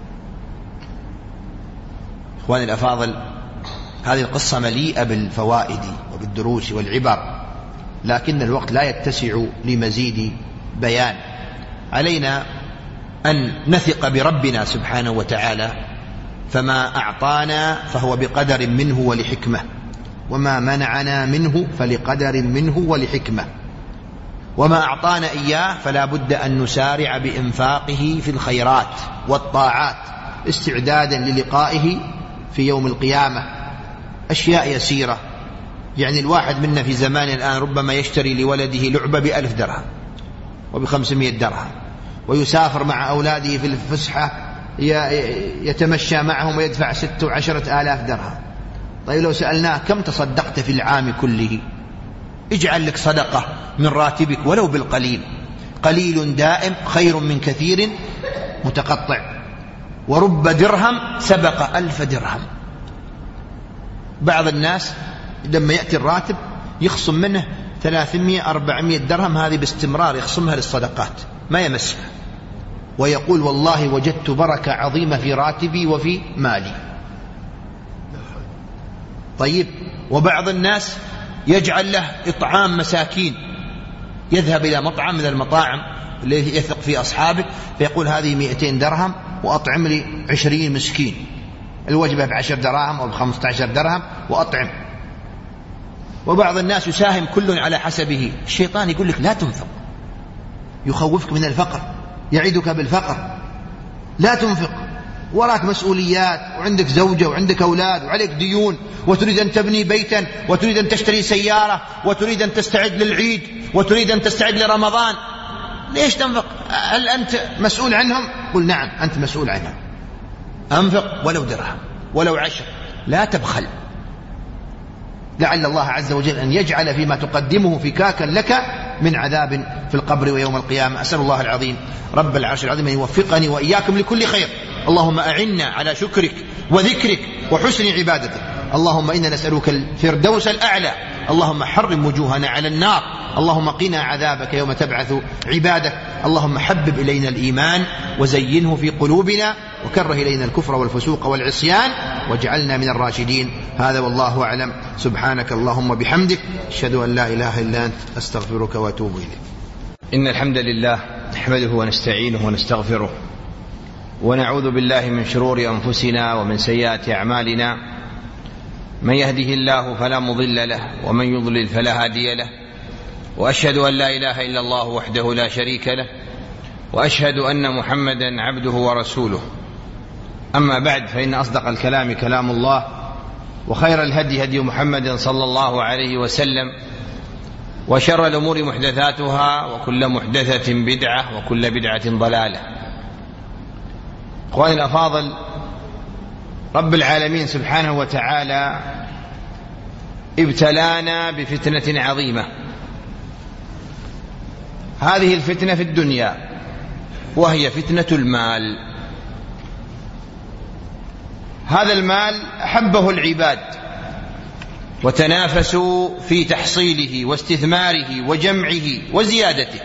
إخواني الأفاضل، هذه القصة مليئة بالفوائد وبالدروس والعبر، لكن الوقت لا يتسع لمزيد بيان. علينا أن نثق بربنا سبحانه وتعالى، فما أعطانا فهو بقدر منه ولحكمة، وما منعنا منه فلقدر منه ولحكمة، وما أعطانا إياه فلا بد أن نسارع بإنفاقه في الخيرات والطاعات استعدادا للقائه في يوم القيامة. أشياء يسيرة، يعني الواحد منا في زمان الآن ربما يشتري لولده لعبة بألف درهم وبخمسمائة درهم، ويسافر مع أولاده في الفسحة يتمشى معهم ويدفع ستة وعشرة آلاف درهم. طيب لو سألناه كم تصدقت في العام كله؟ اجعل لك صدقة من راتبك ولو بالقليل، قليل دائم خير من كثير متقطع، ورب درهم سبق ألف درهم. بعض الناس لما يأتي الراتب يخصم منه ثلاثمائة أربعمائة درهم، هذه باستمرار يخصمها للصدقات ما يمسها، ويقول والله وجدت بركة عظيمة في راتبي وفي مالي. طيب، وبعض الناس يجعل له إطعام مساكين، يذهب إلى مطعم من المطاعم اللي يثق في أصحابه فيقول هذه مئتين درهم وأطعم لي عشرين مسكين، الوجبة بعشر دراهم أو بخمسة عشر درهم وأطعم. وبعض الناس يساهم كل على حسبه. الشيطان يقول لك لا تنفق، يخوفك من الفقر، يعيدك بالفقر، لا تنفق، وراك مسؤوليات وعندك زوجة وعندك أولاد وعليك ديون، وتريد أن تبني بيتا، وتريد أن تشتري سيارة، وتريد أن تستعد للعيد، وتريد أن تستعد لرمضان. ليش تنفق؟ هل أنت مسؤول عنهم؟ قل نعم أنت مسؤول عنهم. أنفق ولو درهم ولو عشر، لا تبخل، لعل الله عز وجل أن يجعل فيما تقدمه فكاكا لك من عذاب في القبر ويوم القيامة. أسأل الله العظيم رب العرش العظيم أن يوفقني وإياكم لكل خير. اللهم أعنا على شكرك وذكرك وحسن عبادتك. اللهم إنا نسألك الفردوس الأعلى. اللهم حرم وجوهنا على النار. اللهم قنا عذابك يوم تبعث عبادك. اللهم حبب إلينا الإيمان وزينه في قلوبنا، وكره إلينا الكفر والفسوق والعصيان، واجعلنا من الراشدين. هذا والله أعلم. سبحانك اللهم بحمدك، أشهد أن لا إله إلا أنت، أستغفرك وأتوب إليك. إن الحمد لله نحمده ونستعينه ونستغفره، ونعوذ بالله من شرور أنفسنا ومن سيئات أعمالنا. من يهده الله فلا مضل له، ومن يضلل فلا هادي له، وأشهد أن لا إله إلا الله وحده لا شريك له، وأشهد أن محمدا عبده ورسوله. أما بعد، فإن أصدق الكلام كلام الله، وخير الهدي هدي محمد صلى الله عليه وسلم، وشر الأمور محدثاتها، وكل محدثة بدعة، وكل بدعة ضلالة. أخواني الأفاضل، رب العالمين سبحانه وتعالى ابتلانا بفتنة عظيمة. هذه الفتنة في الدنيا، وهي فتنة المال. هذا المال أحبه العباد وتنافسوا في تحصيله واستثماره وجمعه وزيادته.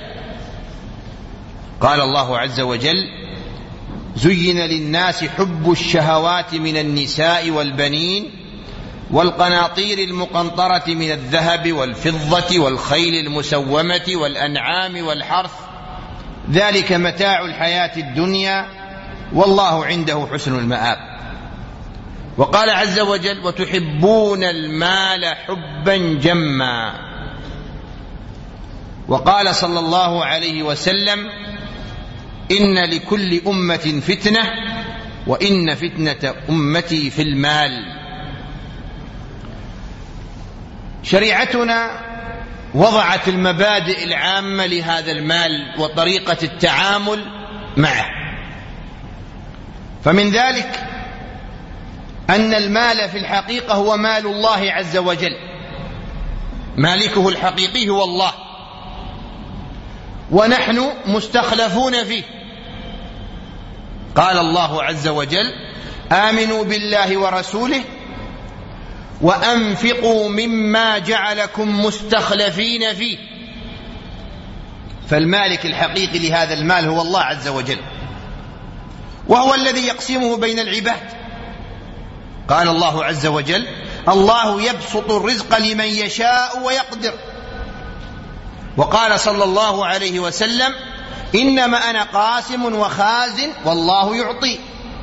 قال الله عز وجل: زين للناس حب الشهوات من النساء والبنين والقناطير المقنطرة من الذهب والفضة والخيل المسومة والأنعام والحرث، ذلك متاع الحياة الدنيا والله عنده حسن المآب. وقال عز وجل: وتحبون المال حبا جما. وقال صلى الله عليه وسلم: إن لكل أمة فتنة، وإن فتنة أمتي في المال. شريعتنا وضعت المبادئ العامة لهذا المال وطريقة التعامل معه، فمن ذلك أن المال في الحقيقة هو مال الله عز وجل، مالكه الحقيقي هو الله، ونحن مستخلفون فيه. قال الله عز وجل: آمنوا بالله ورسوله وأنفقوا مما جعلكم مستخلفين فيه. فالمالك الحقيقي لهذا المال هو الله عز وجل، وهو الذي يقسمه بين العباد. قال الله عز وجل: الله يبسط الرزق لمن يشاء ويقدر. وقال صلى الله عليه وسلم: إنما أنا قاسم وخازن والله يعطي.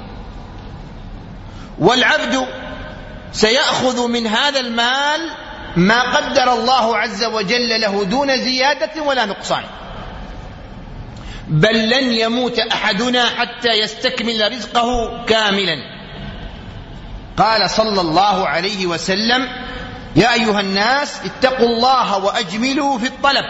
والعبد سيأخذ من هذا المال ما قدر الله عز وجل له دون زيادة ولا نقصان، بل لن يموت أحدنا حتى يستكمل رزقه كاملا. قال صلى الله عليه وسلم: يا أيها الناس اتقوا الله وأجملوا في الطلب،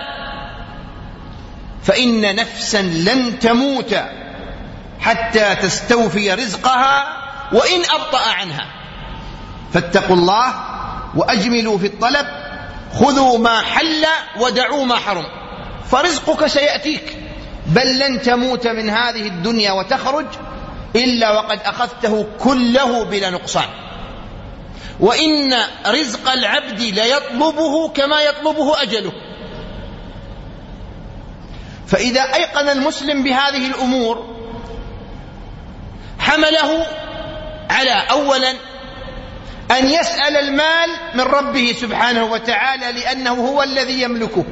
فإن نفسا لن تموت حتى تستوفي رزقها وإن أبطأ عنها. فاتقوا الله وأجملوا في الطلب، خذوا ما حل ودعوا ما حرم، فرزقك سيأتيك، بل لن تموت من هذه الدنيا وتخرج إلا وقد أخذته كله بلا نقصان. وإن رزق العبد ليطلبه كما يطلبه أجله. فإذا أيقن المسلم بهذه الأمور حمله على أولا أن يسأل المال من ربه سبحانه وتعالى، لأنه هو الذي يملكه،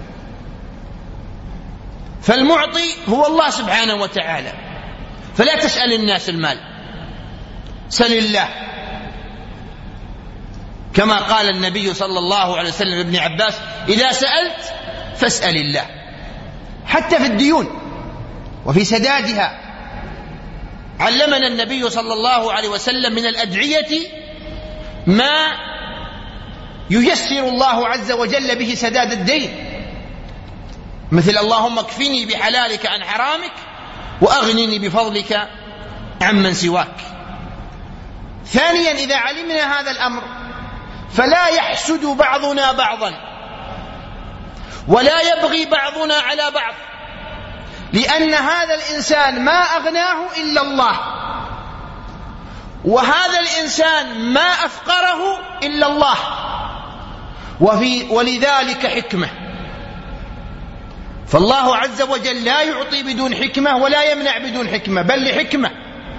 فالمعطي هو الله سبحانه وتعالى. فلا تسأل الناس المال، سل الله، كما قال النبي صلى الله عليه وسلم لابن عباس: إذا سألت فاسأل الله. حتى في الديون وفي سدادها علمنا النبي صلى الله عليه وسلم من الأدعية ما ييسر الله عز وجل به سداد الدين، مثل: اللهم اكفني بحلالك عن حرامك وأغنني بفضلك عمن سواك. ثانيا، إذا علمنا هذا الأمر فلا يحسد بعضنا بعضا ولا يبغي بعضنا على بعض، لأن هذا الإنسان ما أغناه إلا الله، وهذا الإنسان ما أفقره إلا الله، وفي ولذلك حكمة. فالله عز وجل لا يعطي بدون حكمة ولا يمنع بدون حكمة، بل لحكمة.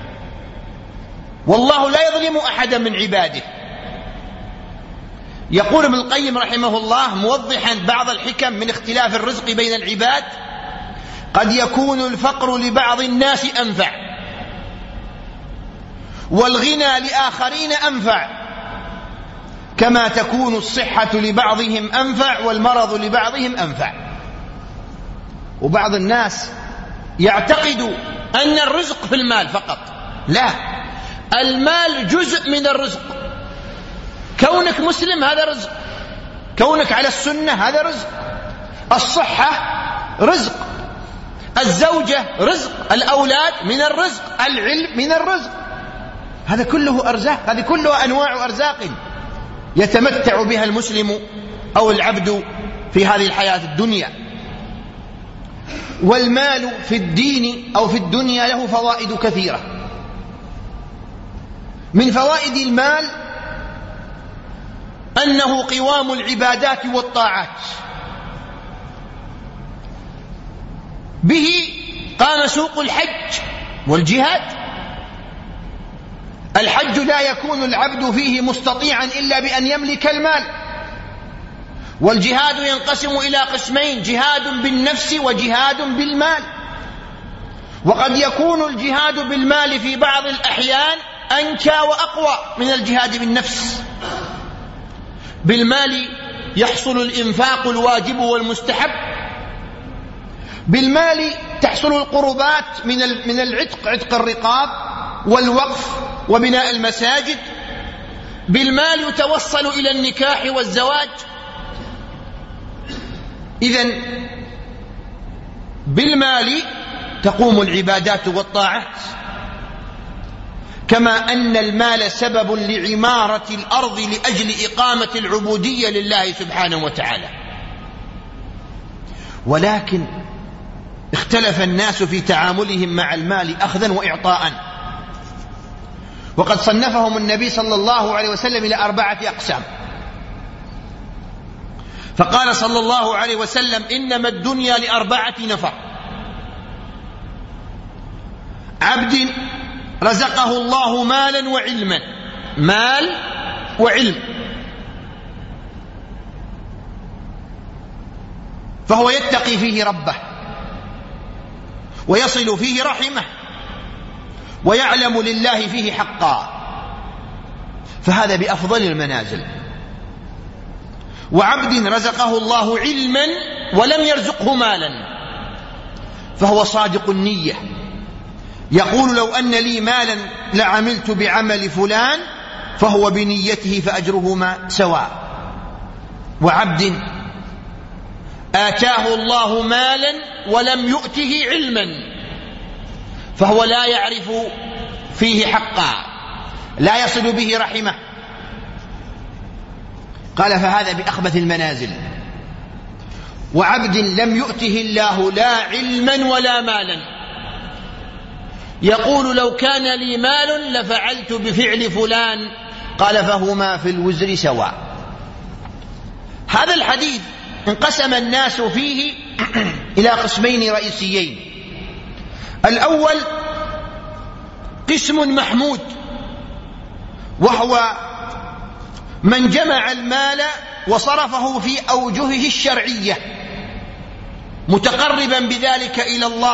والله لا يظلم أحدا من عباده. يقول ابن القيم رحمه الله موضحا بعض الحكم من اختلاف الرزق بين العباد: قد يكون الفقر لبعض الناس أنفع، والغنى لآخرين أنفع، كما تكون الصحة لبعضهم أنفع والمرض لبعضهم أنفع. وبعض الناس يعتقد أن الرزق في المال فقط. لا، المال جزء من الرزق. كونك مسلم هذا رزق، كونك على السنة هذا رزق، الصحة رزق، الزوجة رزق، الأولاد من الرزق، العلم من الرزق، هذا كله أرزاق، هذه كلها أنواع أرزاق يتمتع بها المسلم أو العبد في هذه الحياة الدنيا. والمال في الدين أو في الدنيا له فوائد كثيرة. من فوائد المال أنه قوام العبادات والطاعات، به قام سوق الحج والجهاد. الحج لا يكون العبد فيه مستطيعا إلا بأن يملك المال. والجهاد ينقسم إلى قسمين: جهاد بالنفس وجهاد بالمال. وقد يكون الجهاد بالمال في بعض الأحيان أنكى وأقوى من الجهاد بالنفس. بالمال يحصل الإنفاق الواجب والمستحب، بالمال تحصل القربات من من العتق، عتق الرقاب والوقف وبناء المساجد، بالمال يتوصل إلى النكاح والزواج. إذن بالمال تقوم العبادات والطاعات. كما أن المال سبب لعمارة الأرض لأجل إقامة العبودية لله سبحانه وتعالى. ولكن اختلف الناس في تعاملهم مع المال أخذا وإعطاء، وقد صنفهم النبي صلى الله عليه وسلم إلى أربعة أقسام. فقال صلى الله عليه وسلم: إنما الدنيا لأربعة نفر: عبد رزقه الله مالا وعلما، مال وعلم، فهو يتقي فيه ربه ويصل فيه رحمه ويعلم لله فيه حقا، فهذا بأفضل المنازل. وعبد رزقه الله علما ولم يرزقه مالا، فهو صادق النية، يقول: لو أن لي مالا لعملت بعمل فلان، فهو بنيته فأجرهما سواء. وعبد آتاه الله مالا ولم يؤته علما، فهو لا يعرف فيه حقا، لا يصل به رحمه. قال: فهذا بأخبث المنازل. وعبد لم يؤته الله لا علما ولا مالا، يقول: لو كان لي مال لفعلت بفعل فلان، قال: فهما في الوزر سواء. هذا الحديث انقسم الناس فيه إلى قسمين رئيسيين: الأول قسم محمود، وهو من جمع المال وصرفه في أوجهه الشرعية متقربا بذلك إلى الله،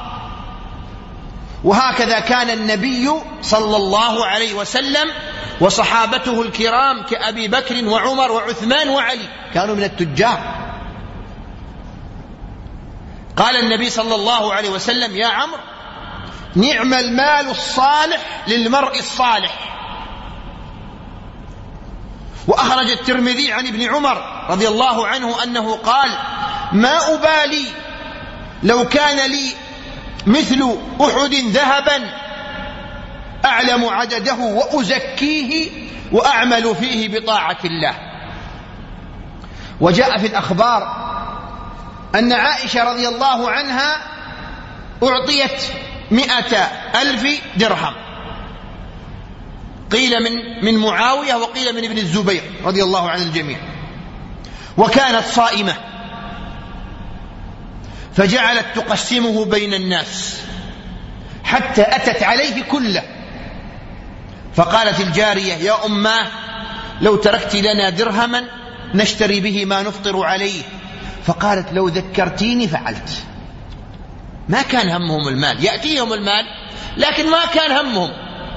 وهكذا كان النبي صلى الله عليه وسلم وصحابته الكرام كأبي بكر وعمر وعثمان وعلي، كانوا من التجار. قال النبي صلى الله عليه وسلم: يا عمرو، نعم المال الصالح للمرء الصالح. وأخرج الترمذي عن ابن عمر رضي الله عنه أنه قال: ما أبالي لو كان لي مثل أحد ذهبا أعلم عدده وأزكيه وأعمل فيه بطاعة الله. وجاء في الأخبار أن عائشة رضي الله عنها أعطيت مئة ألف درهم، قيل من من معاوية وقيل من ابن الزبير رضي الله عن الجميع، وكانت صائمة، فجعلت تقسمه بين الناس حتى أتت عليه كله، فقالت الجارية: يا أماه، لو تركت لنا درهما نشتري به ما نفطر عليه. فقالت: لو ذكرتيني فعلت. ما كان همهم المال، يأتيهم المال لكن ما كان همهم.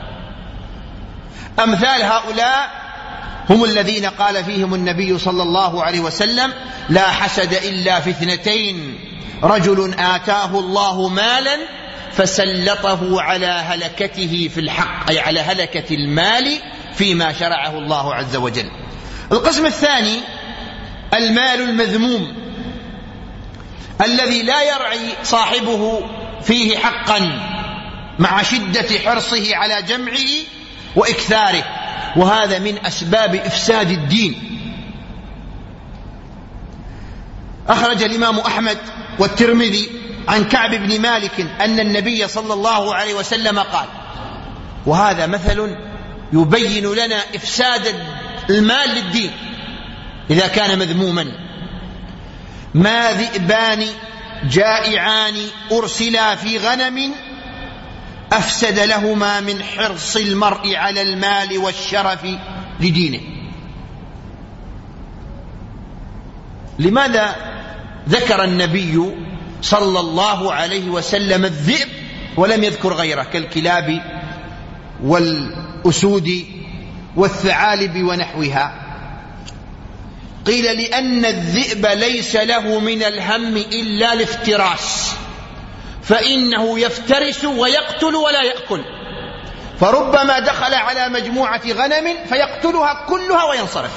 أمثال هؤلاء هم الذين قال فيهم النبي صلى الله عليه وسلم: لا حسد إلا في اثنتين: رجل آتاه الله مالا فسلطه على هلكته في الحق، أي على هلكة المال فيما شرعه الله عز وجل. القسم الثاني المال المذموم، الذي لا يرعي صاحبه فيه حقا مع شدة حرصه على جمعه وإكثاره، وهذا من أسباب إفساد الدين. أخرج الإمام أحمد والترمذي عن كعب بن مالك أن النبي صلى الله عليه وسلم قال، وهذا مثل يبين لنا إفساد المال للدين إذا كان مذموما: ما ذئبان جائعان أرسلا في غنم أفسد لهما من حرص المرء على المال والشرف لدينه. لماذا ذكر النبي صلى الله عليه وسلم الذئب ولم يذكر غيره كالكلاب والأسود والثعالب ونحوها؟ قيل: لأن الذئب ليس له من الهم إلا الافتراس، فإنه يفترس ويقتل ولا يأكل، فربما دخل على مجموعة غنم فيقتلها كلها وينصرف.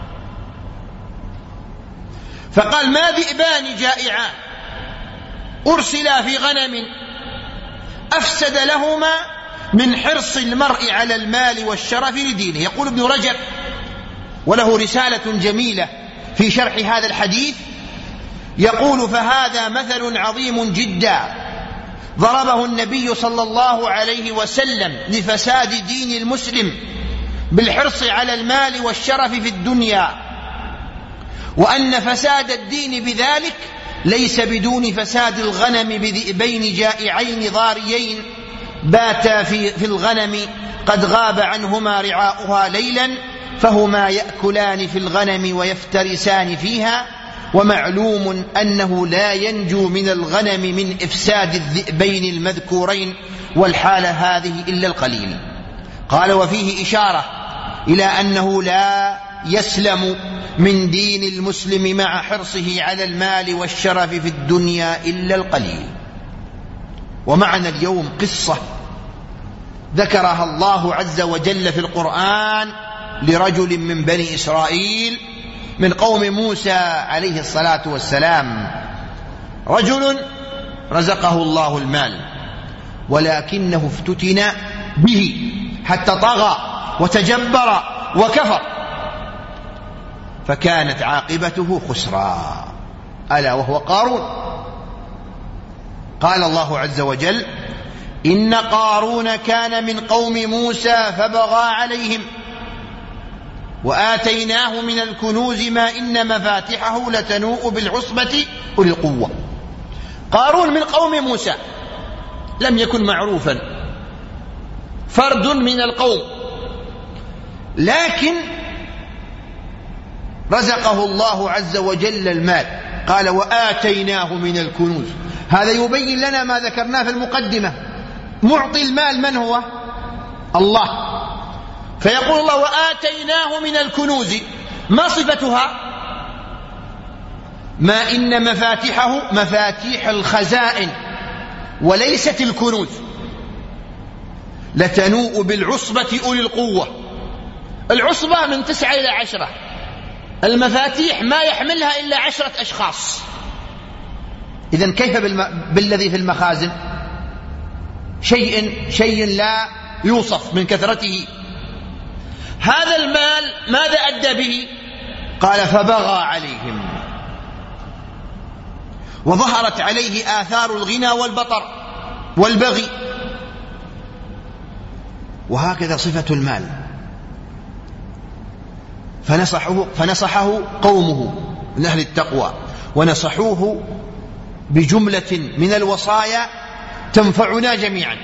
فقال: ما ذئبان جائعان أرسلا في غنم أفسد لهما من حرص المرء على المال والشرف لدينه. يقول ابن رجب وله رسالة جميلة في شرح هذا الحديث، يقول: فهذا مثل عظيم جدا ضربه النبي صلى الله عليه وسلم لفساد دين المسلم بالحرص على المال والشرف في الدنيا، وأن فساد الدين بذلك ليس بدون فساد الغنم بذئبين جائعين ضاريين باتا في, في الغنم قد غاب عنهما رعاؤها ليلا، فهما يأكلان في الغنم ويفترسان فيها، ومعلوم أنه لا ينجو من الغنم من إفساد الذئبين المذكورين، والحالة هذه إلا القليل. قال: وفيه إشارة إلى أنه لا يسلم من دين المسلم مع حرصه على المال والشرف في الدنيا إلا القليل. ومعنا اليوم قصة ذكرها الله عز وجل في القرآن لرجل من بني إسرائيل من قوم موسى عليه الصلاة والسلام. رجل رزقه الله المال، ولكنه افتتن به حتى طغى وتجبر وكفر، فكانت عاقبته خسرا، ألا وهو قارون. قال الله عز وجل: إن قارون كان من قوم موسى فبغى عليهم وآتيناه من الكنوز ما إن مفاتحه لتنوء بالعصبة أولي القوة. قارون من قوم موسى، لم يكن معروفا، فرد من القوم، لكن رزقه الله عز وجل المال. قال: وآتيناه من الكنوز. هذا يبين لنا ما ذكرناه في المقدمة، معطي المال من هو؟ الله. فيقول الله: وآتيناه من الكنوز، ما صفتها؟ ما إن مفاتحه مفاتيح الخزائن وليست الكنوز، لتنوء بالعصبة أولي القوة. العصبة من تسعة إلى عشرة، المفاتيح ما يحملها إلا عشرة أشخاص. إذن كيف بالذي في المخازن؟ شيء شيء لا يوصف من كثرته. هذا المال ماذا أدى به؟ قال: فبغى عليهم، وظهرت عليه آثار الغنى والبطر والبغي. وهكذا صفة المال. فنصحه, فنصحه قومه من أهل التقوى، ونصحوه بجملة من الوصايا تنفعنا جميعا،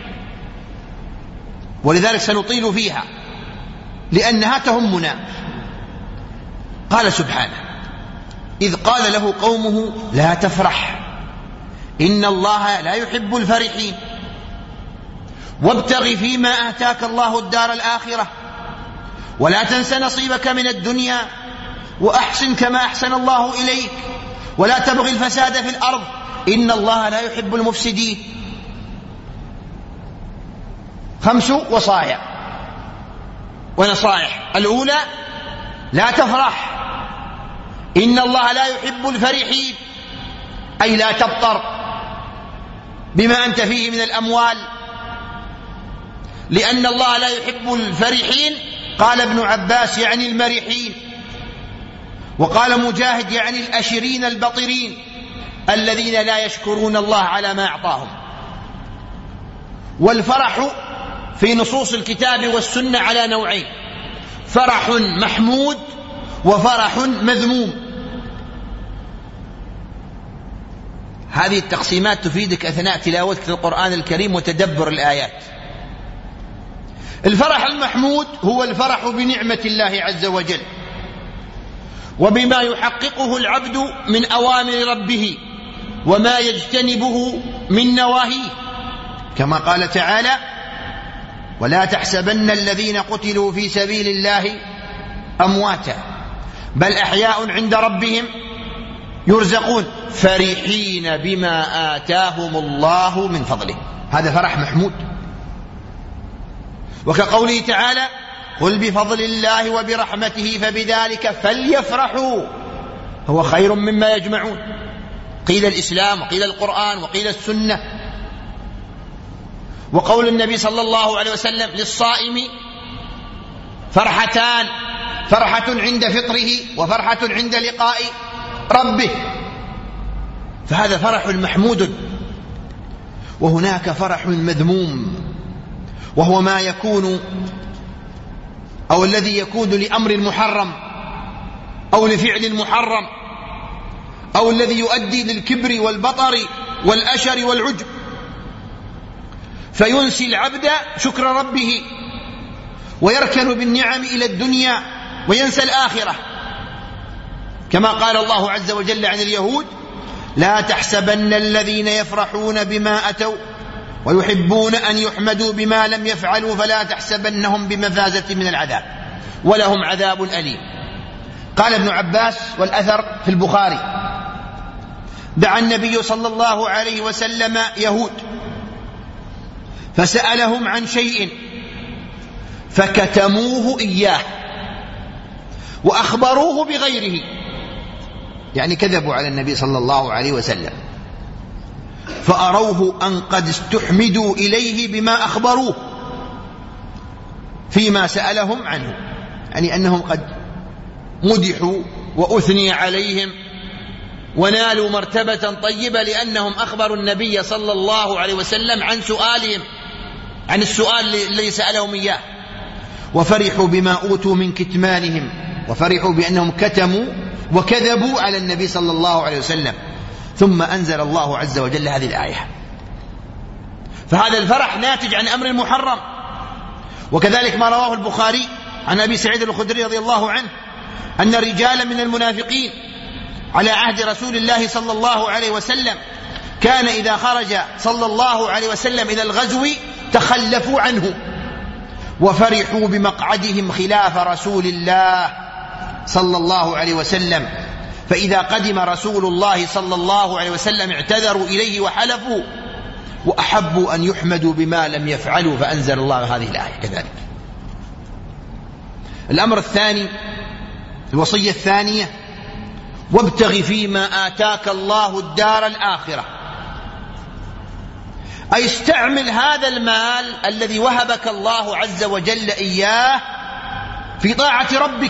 ولذلك سنطيل فيها لأنها تهمنا. قال سبحانه: إذ قال له قومه لا تفرح إن الله لا يحب الفرحين، وابتغ فيما آتاك الله الدار الآخرة، ولا تنس نصيبك من الدنيا، وأحسن كما أحسن الله إليك، ولا تبغي الفساد في الأرض، إن الله لا يحب المفسدين. خمس وصايا ونصائح. الأولى: لا تفرح، إن الله لا يحب الفرحين، أي لا تبطر بما أنت فيه من الأموال، لأن الله لا يحب الفرحين. قال ابن عباس: يعني المرحين. وقال مجاهد: يعني الأشرين البطرين الذين لا يشكرون الله على ما أعطاهم. والفرح في نصوص الكتاب والسنة على نوعين: فرح محمود وفرح مذموم. هذه التقسيمات تفيدك أثناء تلاوتك للقرآن الكريم وتدبر الآيات. الفرح المحمود هو الفرح بنعمة الله عز وجل وبما يحققه العبد من أوامر ربه وما يجتنبه من نواهيه، كما قال تعالى: ولا تحسبن الذين قتلوا في سبيل الله أمواتا بل أحياء عند ربهم يرزقون فرحين بما آتاهم الله من فضله. هذا فرح محمود. وكقوله تعالى: قل بفضل الله وبرحمته فبذلك فليفرحوا هو خير مما يجمعون. قيل الإسلام وقيل القرآن وقيل السنة. وقول النبي صلى الله عليه وسلم للصائم فرحتان، فرحة عند فطره وفرحة عند لقاء ربه، فهذا فرح محمود. وهناك فرح مذموم، وهو ما يكون أو الذي يكون لأمر محرم أو لفعل محرم أو الذي يؤدي للكبر والبطر والأشر والعجب، فينسي العبد شكر ربه ويركن بالنعم إلى الدنيا وينسى الآخرة، كما قال الله عز وجل عن اليهود: لا تحسبن الذين يفرحون بما أتوا ويحبون أن يحمدوا بما لم يفعلوا فلا تحسبنهم بمفازة من العذاب ولهم عذاب أليم. قال ابن عباس والأثر في البخاري: دعا النبي صلى الله عليه وسلم يهود فسألهم عن شيء فكتموه إياه وأخبروه بغيره، يعني كذبوا على النبي صلى الله عليه وسلم، فأروه أن قد استحمدوا إليه بما أخبروه فيما سألهم عنه، يعني أنهم قد مدحوا وأثني عليهم ونالوا مرتبة طيبة لأنهم أخبروا النبي صلى الله عليه وسلم عن سؤالهم، عن السؤال الذي سألهم إياه، وفرحوا بما أوتوا من كتمانهم، وفرحوا بأنهم كتموا وكذبوا على النبي صلى الله عليه وسلم. ثم أنزل الله عز وجل هذه الآية، فهذا الفرح ناتج عن أمر محرم. وكذلك ما رواه البخاري عن أبي سعيد الخدري رضي الله عنه أن رجالا من المنافقين على عهد رسول الله صلى الله عليه وسلم كان إذا خرج صلى الله عليه وسلم إلى الغزو تخلفوا عنه وفرحوا بمقعدهم خلاف رسول الله صلى الله عليه وسلم، فإذا قدم رسول الله صلى الله عليه وسلم اعتذروا إليه وحلفوا وأحبوا أن يحمدوا بما لم يفعلوا، فأنزل الله هذه الآية كذلك. الأمر الثاني، الوصية الثانية: وابتغ فيما آتاك الله الدار الآخرة، أي استعمل هذا المال الذي وهبك الله عز وجل إياه في طاعة ربك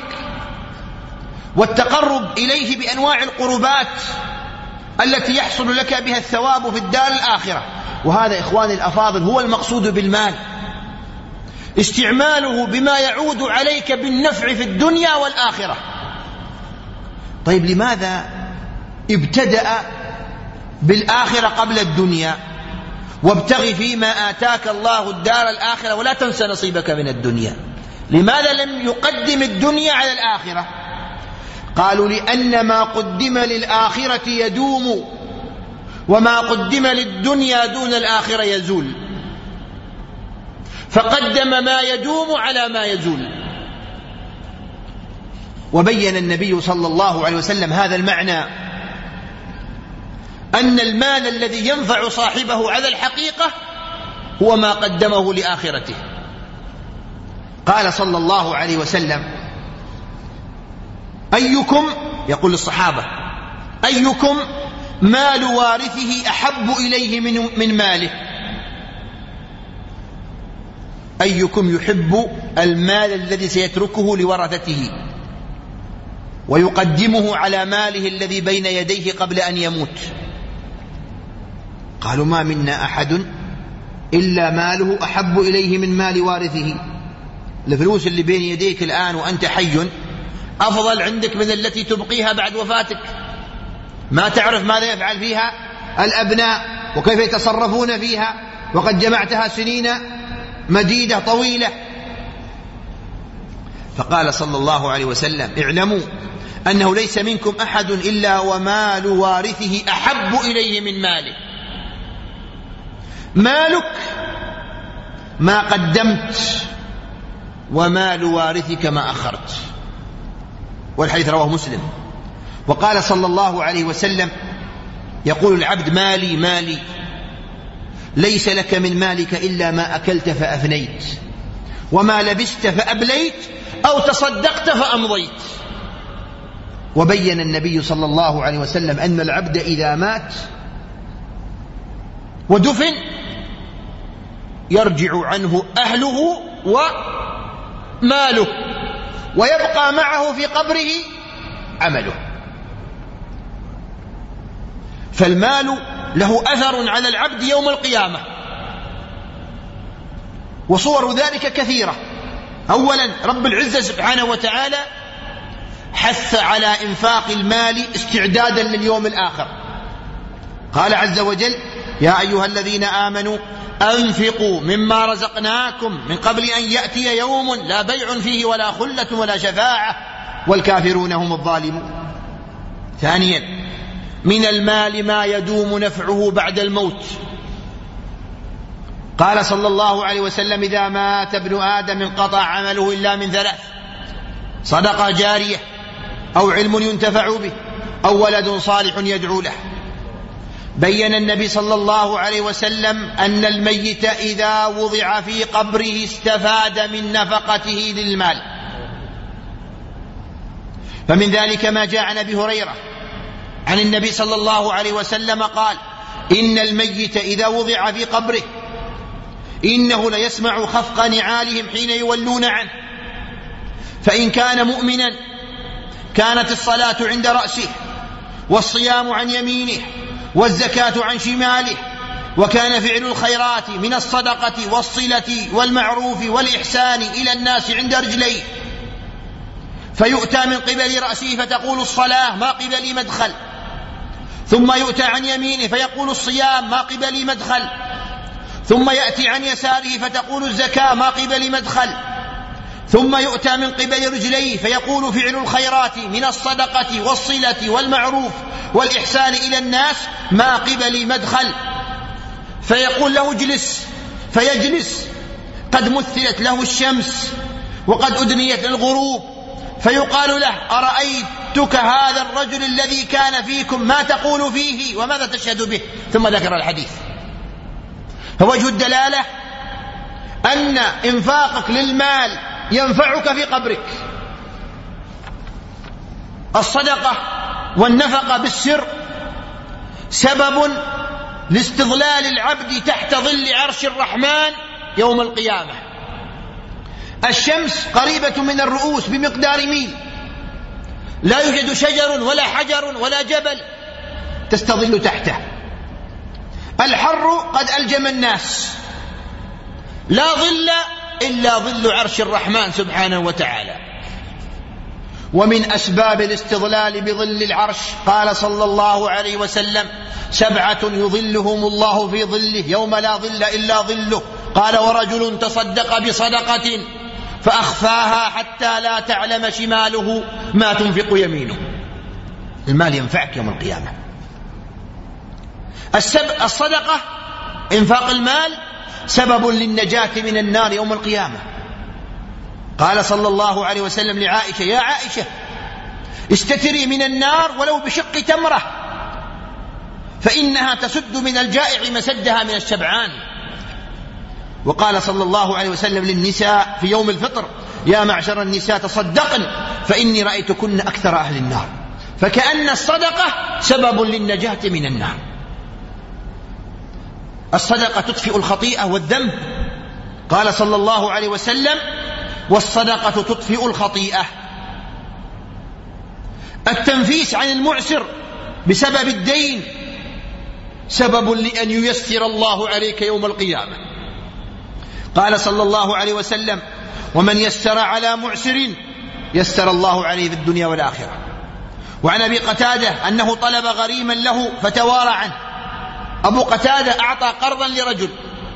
والتقرب إليه بأنواع القربات التي يحصل لك بها الثواب في الدار الآخرة. وهذا إخواني الأفاضل هو المقصود بالمال، استعماله بما يعود عليك بالنفع في الدنيا والآخرة. طيب لماذا ابتدأ بالآخرة قبل الدنيا؟ وابتغ فيما آتاك الله الدار الآخرة ولا تنس نصيبك من الدنيا. لماذا لم يقدم الدنيا على الآخرة؟ قالوا: لأن ما قدم للآخرة يدوم وما قدم للدنيا دون الآخرة يزول، فقدم ما يدوم على ما يزول. وبين النبي صلى الله عليه وسلم هذا المعنى، أن المال الذي ينفع صاحبه على الحقيقة هو ما قدمه لآخرته. قال صلى الله عليه وسلم: أيكم، يقول للصحابة: أيكم مال وارثه أحب إليه من, من ماله؟ أيكم يحب المال الذي سيتركه لورثته ويقدمه على ماله الذي بين يديه قبل أن يموت؟ قالوا: ما منا أحد إلا ماله أحب إليه من مال وارثه. الفلوس اللي بين يديك الآن وأنت حي أفضل عندك من التي تبقيها بعد وفاتك، ما تعرف ماذا يفعل فيها الأبناء وكيف يتصرفون فيها، وقد جمعتها سنين مديدة طويلة. فقال صلى الله عليه وسلم: اعلموا أنه ليس منكم أحد إلا ومال وارثه أحب إليه من ماله. مالك ما قدمت ومال وارثك ما أخرت. والحديث رواه مسلم. وقال صلى الله عليه وسلم: يقول العبد: مالي مالي، ليس لك من مالك إلا ما أكلت فأفنيت وما لبست فأبليت أو تصدقت فأمضيت. وبين النبي صلى الله عليه وسلم أن العبد إذا مات ودفن يرجع عنه أهله وماله، ويبقى معه في قبره عمله. فالمال له أثر على العبد يوم القيامة، وصور ذلك كثيرة. أولا، رب العزة سبحانه وتعالى حث على إنفاق المال استعدادا لليوم الآخر. قال عز وجل: يا أيها الذين آمنوا أنفقوا مما رزقناكم من قبل أن يأتي يوم لا بيع فيه ولا خلة ولا شفاعة والكافرون هم الظالمون. ثانيا، من المال ما يدوم نفعه بعد الموت. قال صلى الله عليه وسلم: إذا مات ابن آدم انقطع عمله إلا من ثلاث: صدقة جارية، أو علم ينتفع به، أو ولد صالح يدعو له. بين النبي صلى الله عليه وسلم أن الميت إذا وضع في قبره استفاد من نفقته للمال. فمن ذلك ما جاء عن أبي هريرة عن النبي صلى الله عليه وسلم قال: إن الميت إذا وضع في قبره إنه ليسمع خفق نعالهم حين يولون عنه، فإن كان مؤمنا كانت الصلاة عند رأسه، والصيام عن يمينه، والزكاة عن شماله، وكان فعل الخيرات من الصدقة والصلة والمعروف والإحسان إلى الناس عند رجليه، فيؤتى من قبل رأسه فتقول الصلاة ما قبلي مدخل، ثم يؤتى عن يمينه فيقول الصيام ما قبلي مدخل، ثم يأتي عن يساره فتقول الزكاة ما قبلي مدخل، ثم يؤتى من قبل رجليه فيقول فعل الخيرات من الصدقة والصلة والمعروف والإحسان إلى الناس ما قبلي مدخل، فيقول له اجلس فيجلس، قد مثلت له الشمس وقد أدنيت الغروب، فيقال له: أرأيتك هذا الرجل الذي كان فيكم ما تقول فيه وماذا تشهد به؟ ثم ذكر الحديث. فوجه الدلالة أن إنفاقك للمال ينفعك في قبرك. الصدقة والنفقة بالسر سبب لاستظلال العبد تحت ظل عرش الرحمن يوم القيامة. الشمس قريبة من الرؤوس بمقدار ميل، لا يوجد شجر ولا حجر ولا جبل تستظل تحته. الحر قد ألجم الناس، لا ظل إلا ظل عرش الرحمن سبحانه وتعالى. ومن أسباب الاستظلال بظل العرش قال صلى الله عليه وسلم: سبعة يظلهم الله في ظله يوم لا ظل إلا ظله. قال: ورجل تصدق بصدقة فأخفاها حتى لا تعلم شماله ما تنفق يمينه. المال ينفعك يوم القيامة. الصدقة إنفاق المال سبب للنجاة من النار يوم القيامة. قال صلى الله عليه وسلم لعائشة: يا عائشة استتري من النار ولو بشق تمرة، فإنها تسد من الجائع مسدها من الشبعان. وقال صلى الله عليه وسلم للنساء في يوم الفطر: يا معشر النساء تصدقن فإني رأيتكن أكثر أهل النار. فكأن الصدقة سبب للنجاة من النار. الصدقة تطفئ الخطيئة والذنب. قال صلى الله عليه وسلم: والصدقة تطفئ الخطيئة. التنفيس عن المعسر بسبب الدين سبب لأن ييسر الله عليك يوم القيامة. قال صلى الله عليه وسلم: ومن يسر على معسر يسر الله عليه في الدنيا والآخرة. وعن أبي قتادة أنه طلب غريما له فتوارى عنه. أبو قتادة أعطى قرضا لرجل،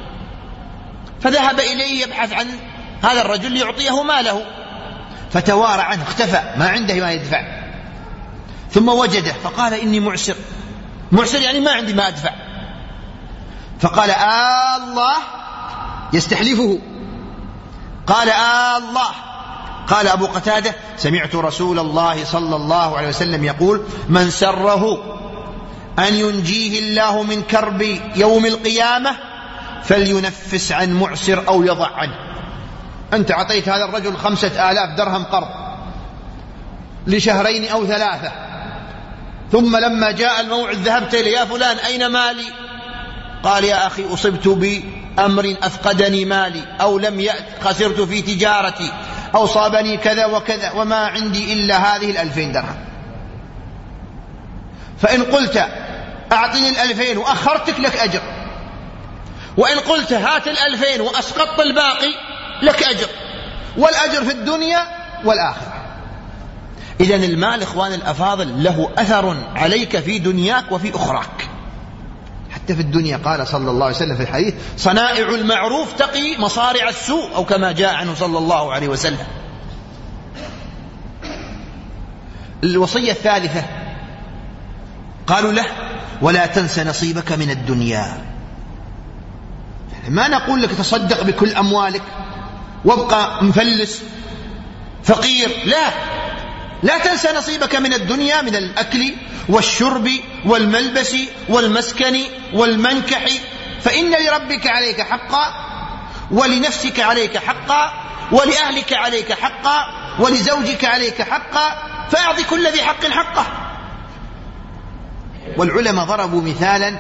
فذهب إليه يبحث عن هذا الرجل ليعطيه ماله، فتوارى عنه، اختفى، ما عنده ما يدفع. ثم وجده فقال: إني معسر. معسر يعني ما عندي ما أدفع. فقال: آه الله، يستحلفه. قال: آه الله. قال أبو قتادة: سمعت رسول الله صلى الله عليه وسلم يقول: من سره أن ينجيه الله من كرب يوم القيامة فلينفس عن معسر أو يضع عنه. أنت أعطيت هذا الرجل خمسة آلاف درهم قرض لشهرين أو ثلاثة، ثم لما جاء الموعد ذهبت إليه: يا فلان أين مالي؟ قال: يا أخي أصبت أمر أفقدني مالي، أو لم يأت خسرت في تجارتي، أو صابني كذا وكذا، وما عندي إلا هذه الألفين درهم. فإن قلت أعطني الألفين وأخرتك لك أجر، وإن قلت هات الألفين وأسقطت الباقي لك أجر، والأجر في الدنيا والآخرة. إذن المال إخوان الأفاضل له أثر عليك في دنياك وفي أخراك. حتى في الدنيا قال صلى الله عليه وسلم في الحديث: صنائع المعروف تقي مصارع السوء، أو كما جاء عنه صلى الله عليه وسلم. الوصية الثالثة قالوا له: ولا تنس نصيبك من الدنيا. ما نقول لك تصدق بكل أموالك وابقى مفلس فقير، لا، لا تنسى نصيبك من الدنيا، من الأكل والشرب والملبس والمسكن والمنكح، فإن لربك عليك حقا، ولنفسك عليك حقا، ولأهلك عليك حقا، ولزوجك عليك حقا، فأعطي كل ذي حق حقه. والعلماء ضربوا مثالا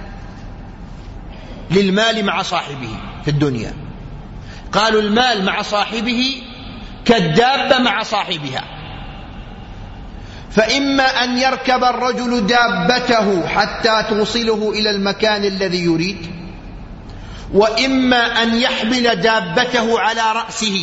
للمال مع صاحبه في الدنيا، قالوا: المال مع صاحبه كالدابة مع صاحبها، فإما أن يركب الرجل دابته حتى توصله إلى المكان الذي يريد، وإما أن يحمل دابته على رأسه.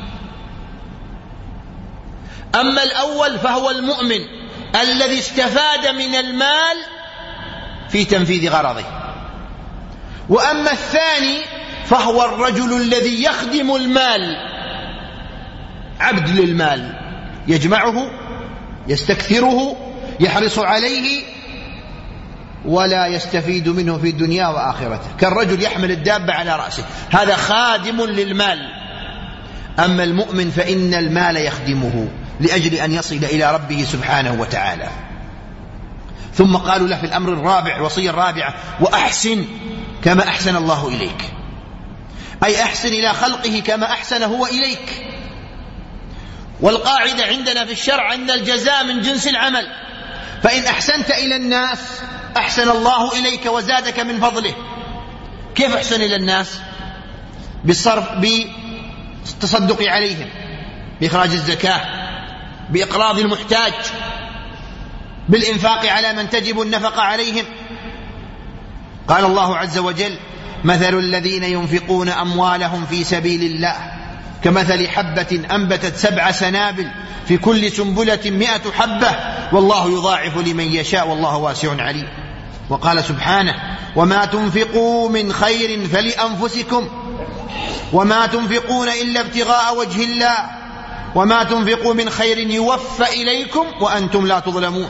أما الأول فهو المؤمن الذي استفاد من المال في تنفيذ غرضه، وأما الثاني فهو الرجل الذي يخدم المال، عبد للمال، يجمعه، يستكثره، يحرص عليه، ولا يستفيد منه في الدنيا وآخرته، كالرجل يحمل الدابة على رأسه، هذا خادم للمال. أما المؤمن فإن المال يخدمه لأجل أن يصل إلى ربه سبحانه وتعالى. ثم قالوا له في الأمر الرابع، الوصية الرابعة: وأحسن كما أحسن الله إليك، أي أحسن إلى خلقه كما أحسن هو إليك. والقاعدة عندنا في الشرع أن الجزاء من جنس العمل، فإن أحسنت إلى الناس أحسن الله إليك وزادك من فضله. كيف أحسن إلى الناس؟ بالصرف، بالتصدق عليهم، بإخراج الزكاة، بإقراض المحتاج، بالإنفاق على من تجب النفقة عليهم. قال الله عز وجل: مثل الذين ينفقون أموالهم في سبيل الله كمثل حبة أنبتت سبع سنابل في كل سنبلة مئة حبة والله يضاعف لمن يشاء والله واسع عليم. وقال سبحانه: وما تنفقوا من خير فلأنفسكم وما تنفقون إلا ابتغاء وجه الله وما تنفقوا من خير يوفى إليكم وأنتم لا تظلمون.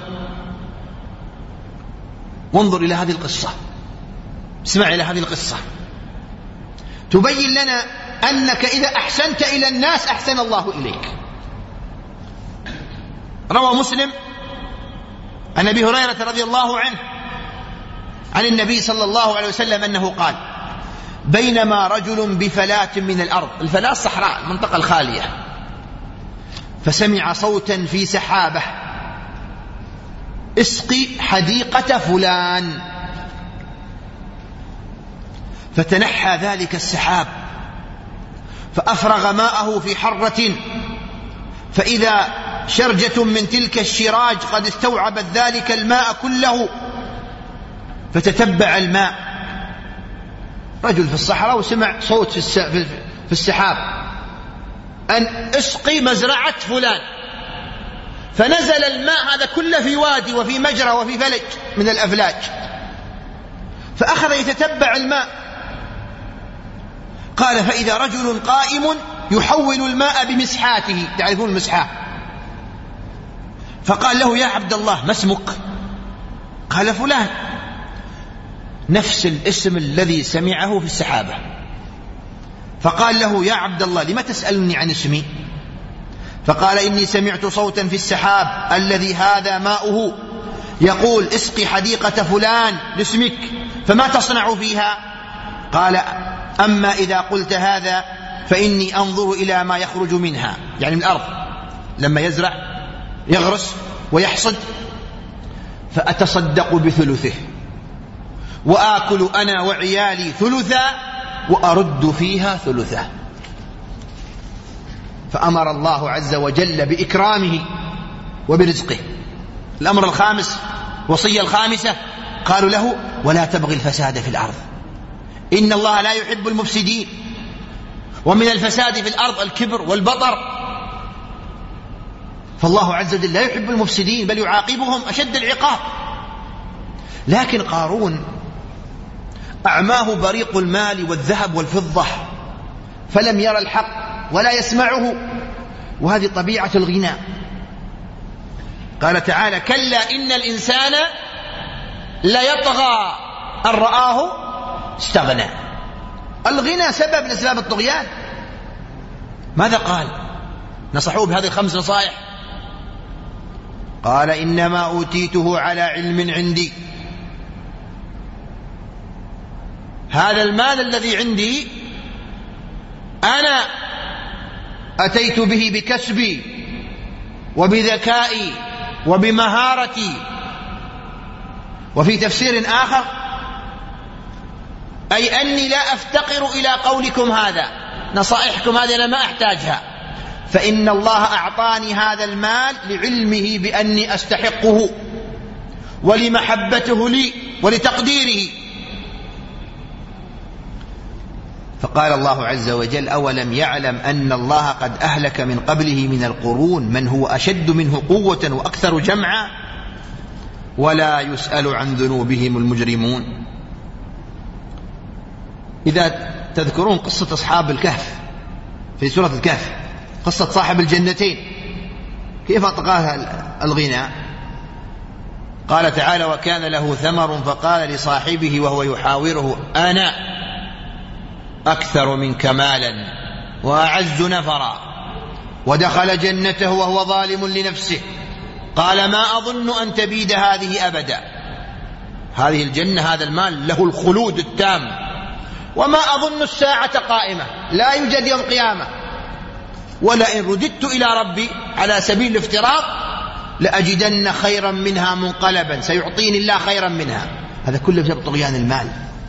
وانظر إلى هذه القصة، اسمع إلى هذه القصة، تبين لنا أنك إذا أحسنت إلى الناس أحسن الله إليك. روى مسلم عن أبي هريرة رضي الله عنه عن النبي صلى الله عليه وسلم أنه قال: بينما رجل بفلاة من الأرض، الفلاة الصحراء، المنطقة الخالية، فسمع صوتا في سحابة: اسقي حديقة فلان. فتنحى ذلك السحاب فأفرغ ماءه في حرة، فإذا شرجة من تلك الشراج قد استوعبت ذلك الماء كله، فتتبع الماء. رجل في الصحراء وسمع صوت في السحاب أن اسقي مزرعة فلان، فنزل الماء هذا كله في وادي وفي مجرى وفي فلج من الأفلاج، فأخذ يتتبع الماء. قال: فإذا رجل قائم يحول الماء بمسحاته، تعرفون المسحاه، فقال له: يا عبد الله ما اسمك؟ قال: فلان، نفس الاسم الذي سمعه في السحابة. فقال له: يا عبد الله لما تسألني عن اسمي؟ فقال: إني سمعت صوتا في السحاب الذي هذا ماؤه يقول اسقي حديقة فلان لاسمك، فما تصنع فيها؟ قال: أما إذا قلت هذا فإني أنظر إلى ما يخرج منها، يعني من الأرض لما يزرع يغرس ويحصد، فأتصدق بثلثه وآكل أنا وعيالي ثلثا وأرد فيها ثلثه. فأمر الله عز وجل بإكرامه وبرزقه. الأمر الخامس، وصية الخامسة، قالوا له: ولا تبغي الفساد في الأرض إن الله لا يحب المفسدين. ومن الفساد في الأرض الكبر والبطر، فالله عز وجل لا يحب المفسدين بل يعاقبهم أشد العقاب. لكن قارون أعماه بريق المال والذهب والفضة، فلم يرى الحق ولا يسمعه، وهذه طبيعة الغنى. قال تعالى: كلا إن الإنسان ليطغى أن رآه استغنى. الغنى سبب من أسباب الطغيان. ماذا قال؟ نصحوه بهذه الخمس نصائح. قال: إنما أوتيته على علم عندي. هذا المال الذي عندي أنا أتيت به بكسبي وبذكائي وبمهارتي. وفي تفسير آخر: أي أني لا أفتقر إلى قولكم هذا، نصائحكم هذه أنا ما أحتاجها، فإن الله أعطاني هذا المال لعلمه بأني أستحقه ولمحبته لي ولتقديره. فقال الله عز وجل: أولم يعلم أن الله قد أهلك من قبله من القرون من هو أشد منه قوة وأكثر جمعا ولا يسأل عن ذنوبهم المجرمون. إذا تذكرون قصة أصحاب الكهف في سورة الكهف، قصة صاحب الجنتين، كيف أطغاها الغنى؟ قال تعالى: وكان له ثمر فقال لصاحبه وهو يحاوره: أنا أكثر منك مالا وأعز نفرا. ودخل جنته وهو ظالم لنفسه قال: ما أظن أن تبيد هذه أبدا. هذه الجنة، هذا المال له الخلود التام، وما أظن الساعة قائمة، لا يوجد يوم قيامة، ولئن رددت إلى ربي على سبيل الافتراض لأجدن خيرا منها منقلبا، سيعطيني الله خيرا منها. هذا كله بسبب طغيان المال،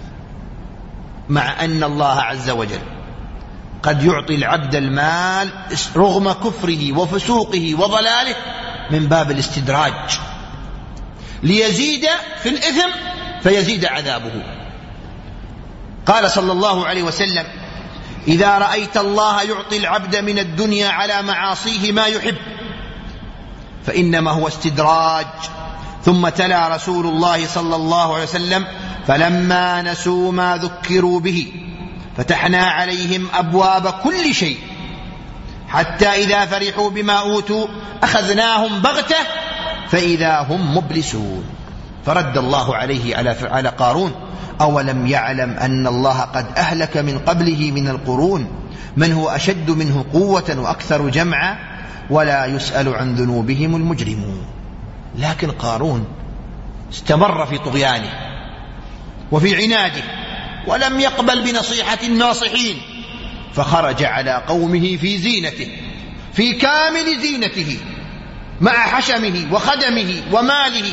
مع أن الله عز وجل قد يعطي العبد المال رغم كفره وفسوقه وضلاله من باب الاستدراج ليزيد في الإثم فيزيد عذابه. قال صلى الله عليه وسلم: إذا رأيت الله يعطي العبد من الدنيا على معاصيه ما يحب فإنما هو استدراج. ثم تلا رسول الله صلى الله عليه وسلم: فلما نسوا ما ذكروا به فتحنا عليهم أبواب كل شيء حتى إذا فرحوا بما أوتوا أخذناهم بغتة فإذا هم مبلسون. فرد الله عليه على قارون: أولم يعلم أن الله قد أهلك من قبله من القرون من هو أشد منه قوة وأكثر جمعا ولا يسأل عن ذنوبهم المجرمون. لكن قارون استمر في طغيانه وفي عناده ولم يقبل بنصيحة الناصحين، فخرج على قومه في زينته، في كامل زينته، مع حشمه وخدمه وماله.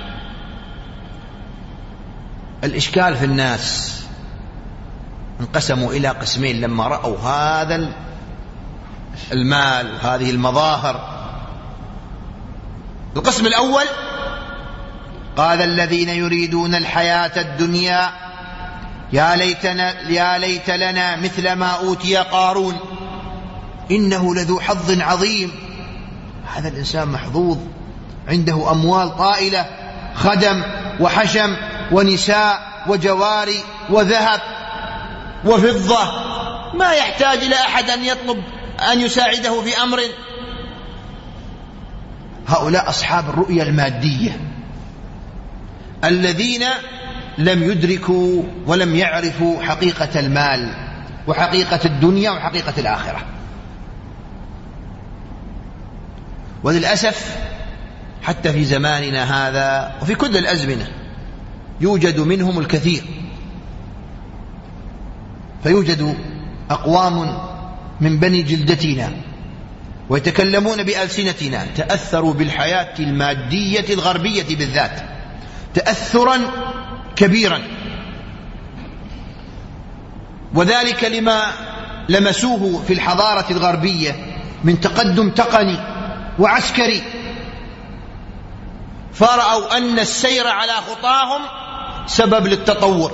الإشكال في الناس انقسموا إلى قسمين لما رأوا هذا المال وهذه المظاهر. القسم الأول قال الذين يريدون الحياة الدنيا يا ليتنا يا ليت لنا مثل ما أوتي قارون إنه لذو حظ عظيم. هذا الإنسان محظوظ، عنده أموال طائلة، خدم وحشم ونساء وجواري وذهب وفضة، ما يحتاج إلى أحد أن يطلب أن يساعده في أمر. هؤلاء أصحاب الرؤية المادية الذين لم يدركوا ولم يعرفوا حقيقة المال وحقيقة الدنيا وحقيقة الآخرة. وللأسف حتى في زماننا هذا وفي كل الأزمنة يوجد منهم الكثير. فيوجد أقوام من بني جلدتنا ويتكلمون بألسنتنا تأثروا بالحياة المادية الغربية بالذات تأثرا كبيرا، وذلك لما لمسوه في الحضارة الغربية من تقدم تقني وعسكري، فرأوا أن السير على خطاهم سبب للتطور،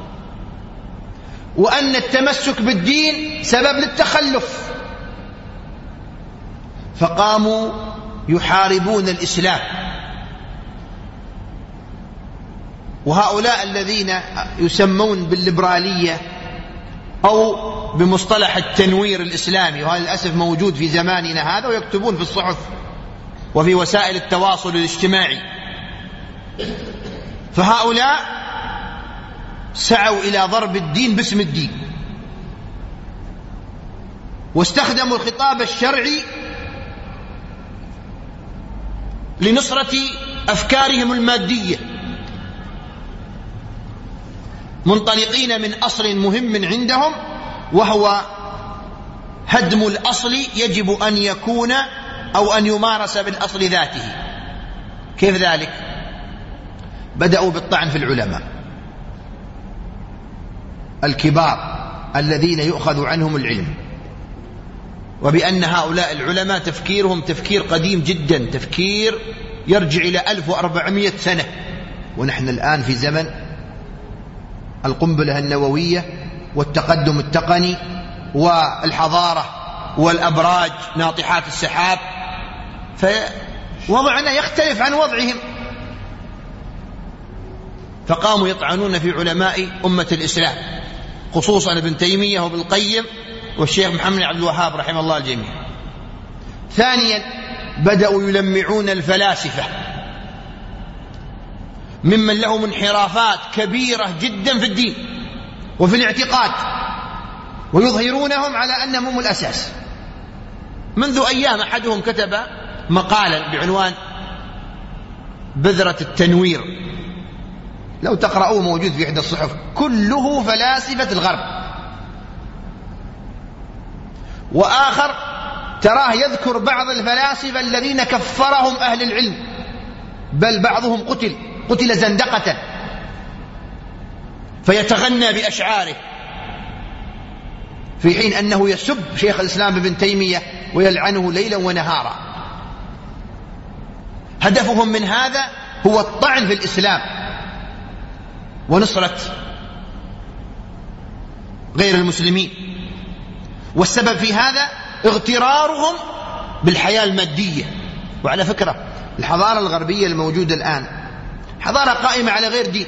وأن التمسك بالدين سبب للتخلف، فقاموا يحاربون الإسلام. وهؤلاء الذين يسمون بالليبرالية أو بمصطلح التنوير الإسلامي، وهذا للأسف موجود في زماننا هذا، ويكتبون في الصحف وفي وسائل التواصل الاجتماعي، فهؤلاء سعوا إلى ضرب الدين باسم الدين، واستخدموا الخطاب الشرعي لنصرة أفكارهم المادية، منطلقين من أصل مهم عندهم، وهو هدم الأصل يجب أن يكون أو أن يمارس بالأصل ذاته. كيف ذلك؟ بدأوا بالطعن في العلماء الكبار الذين يؤخذ عنهم العلم، وبأن هؤلاء العلماء تفكيرهم تفكير قديم جدا، تفكير يرجع إلى ألف وأربعمائة سنة، ونحن الآن في زمن القنبلة النووية والتقدم التقني والحضارة والأبراج ناطحات السحاب، فوضعنا يختلف عن وضعهم. فقاموا يطعنون في علماء أمة الإسلام، خصوصا ابن تيمية وابن القيم والشيخ محمد عبد الوهاب رحمه الله الجميع. ثانيا، بدأوا يلمعون الفلاسفة ممن لهم انحرافات كبيرة جدا في الدين وفي الاعتقاد، ويظهرونهم على أنهم هم الأساس. منذ أيام أحدهم كتب مقالا بعنوان بذرة التنوير، لو تقرأوه موجود في إحدى الصحف، كله فلاسفة الغرب. وآخر تراه يذكر بعض الفلاسفة الذين كفرهم أهل العلم، بل بعضهم قتل قتل زندقة، فيتغنى بأشعاره، في حين أنه يسب شيخ الإسلام ابن تيمية ويلعنه ليلا ونهارا. هدفهم من هذا هو الطعن في الإسلام ونصرة غير المسلمين، والسبب في هذا اغترارهم بالحياة المادية. وعلى فكرة الحضارة الغربية الموجودة الآن حضارة قائمة على غير دين،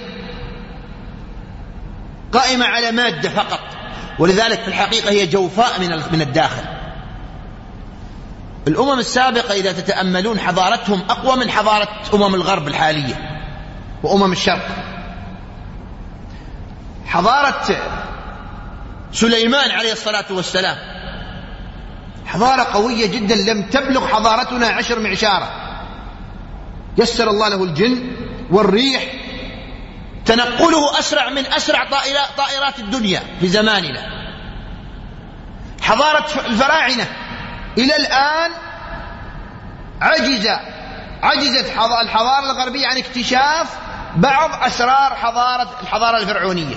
قائمة على مادة فقط، ولذلك في الحقيقة هي جوفاء من الداخل. الأمم السابقة إذا تتأملون حضارتهم أقوى من حضارة أمم الغرب الحالية وأمم الشرق. حضارة سليمان عليه الصلاة والسلام حضارة قوية جدا، لم تبلغ حضارتنا عشر معشارة. يسر الله له الجن والريح، تنقله أسرع من أسرع طائرات الدنيا في زماننا. حضارة الفراعنة إلى الآن عجز عجزت الحضارة الغربية عن اكتشاف بعض أسرار حضارة الحضارة الفرعونية.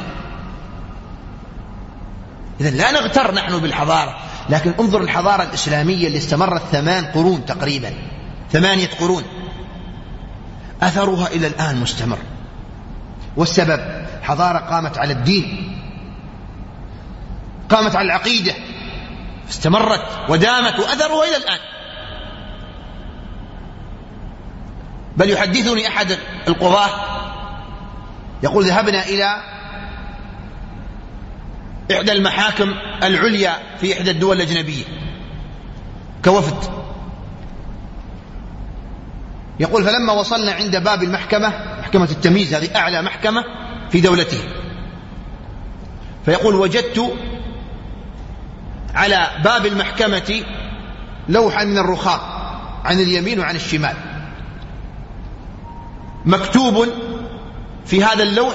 إذن لا نغتر نحن بالحضارة، لكن انظر الحضارة الإسلامية اللي استمرت ثمان قرون تقريبا، ثمانية قرون، أثرها إلى الآن مستمر. والسبب حضارة قامت على الدين، قامت على العقيدة، استمرت ودامت، وأثرها إلى الآن. بل يحدثني أحد القضاة يقول ذهبنا إلى إحدى المحاكم العليا في إحدى الدول الأجنبية كوفد، يقول فلما وصلنا عند باب المحكمة، محكمة التمييز، هذه أعلى محكمة في دولته، فيقول وجدت على باب المحكمة لوحا من الرخام عن اليمين وعن الشمال، مكتوب في هذا اللوح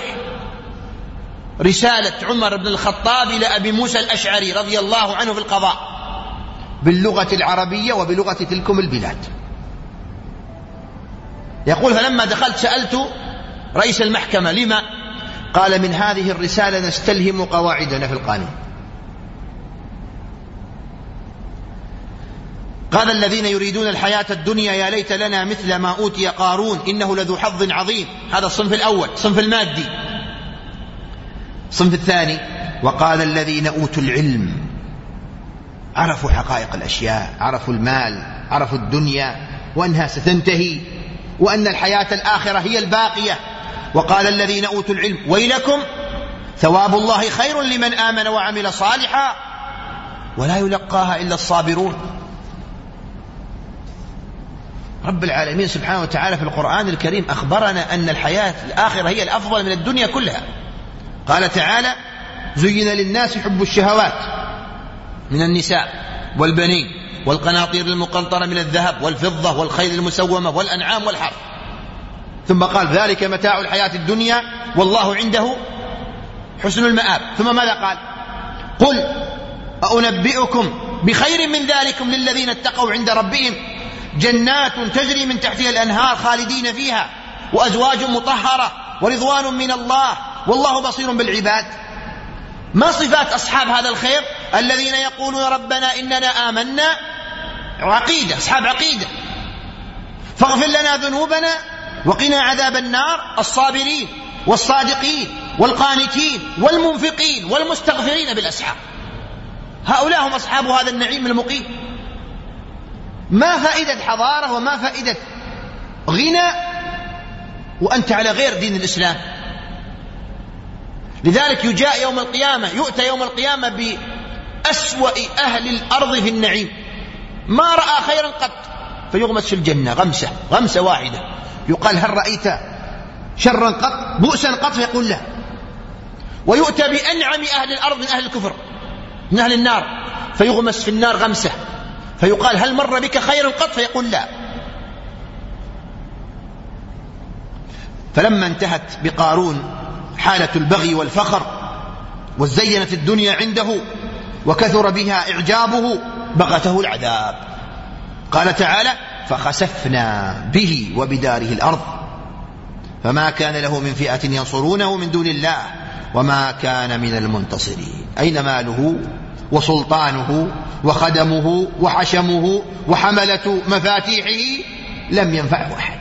رسالة عمر بن الخطاب إلى أبي موسى الأشعري رضي الله عنه في القضاء باللغة العربية وبلغة تلكم البلاد. يقول فلما دخلت سألت رئيس المحكمة لما؟ قال من هذه الرسالة نستلهم قواعدنا في القانون. قال الذين يريدون الحياة الدنيا يا ليت لنا مثل ما أوتي قارون إنه لذو حظ عظيم. هذا الصنف الأول، صنف المادي. الصنف الثاني: وقال الذين أوتوا العلم، عرفوا حقائق الأشياء، عرفوا المال، عرفوا الدنيا وأنها ستنتهي، وأن الحياة الآخرة هي الباقية. وقال الذين أوتوا العلم ويلكم ثواب الله خير لمن آمن وعمل صالحا ولا يلقاها إلا الصابرون. رب العالمين سبحانه وتعالى في القرآن الكريم أخبرنا أن الحياة الآخرة هي الأفضل من الدنيا كلها. قال تعالى: زين للناس حب الشهوات من النساء والبنين والقناطير المقنطرة من الذهب والفضة والخيل المسومة والأنعام والحرث. ثم قال: ذلك متاع الحياة الدنيا والله عنده حسن المآب. ثم ماذا قال؟ قل أنبئكم بخير من ذلكم للذين اتقوا عند ربهم جنات تجري من تحتها الأنهار خالدين فيها وأزواج مطهرة ورضوان من الله والله بصير بالعباد. ما صفات أصحاب هذا الخير؟ الذين يقولون ربنا إننا آمنا، عقيدة، أصحاب عقيدة، فاغفر لنا ذنوبنا وقنا عذاب النار، الصابرين والصادقين والقانتين والمنفقين والمستغفرين بالأسحار. هؤلاء هم أصحاب هذا النعيم المقيم. ما فائدة حضارة وما فائدة غنى وأنت على غير دين الإسلام؟ لذلك يجاء يوم القيامة، يؤتى يوم القيامة بأسوأ أهل الأرض في النعيم، ما رأى خيرا قط، فيغمس في الجنة غمسة غمسة واحدة، يقال: هل رأيت شرا قط، بؤسا قط؟ فيقول: لا. ويؤتى بأنعم أهل الأرض من أهل الكفر، من أهل النار، فيغمس في النار غمسة، فيقال: هل مر بك خير قط؟ فيقول: لا. فلما انتهت بقارون حالة البغي والفخر وزينت الدنيا عنده وكثر بها إعجابه بغته العذاب. قال تعالى: فخسفنا به وبداره الأرض فما كان له من فئة ينصرونه من دون الله وما كان من المنتصرين. أين ماله وسلطانه وخدمه وحشمه وحملة مفاتيحه؟ لم ينفعه أحد.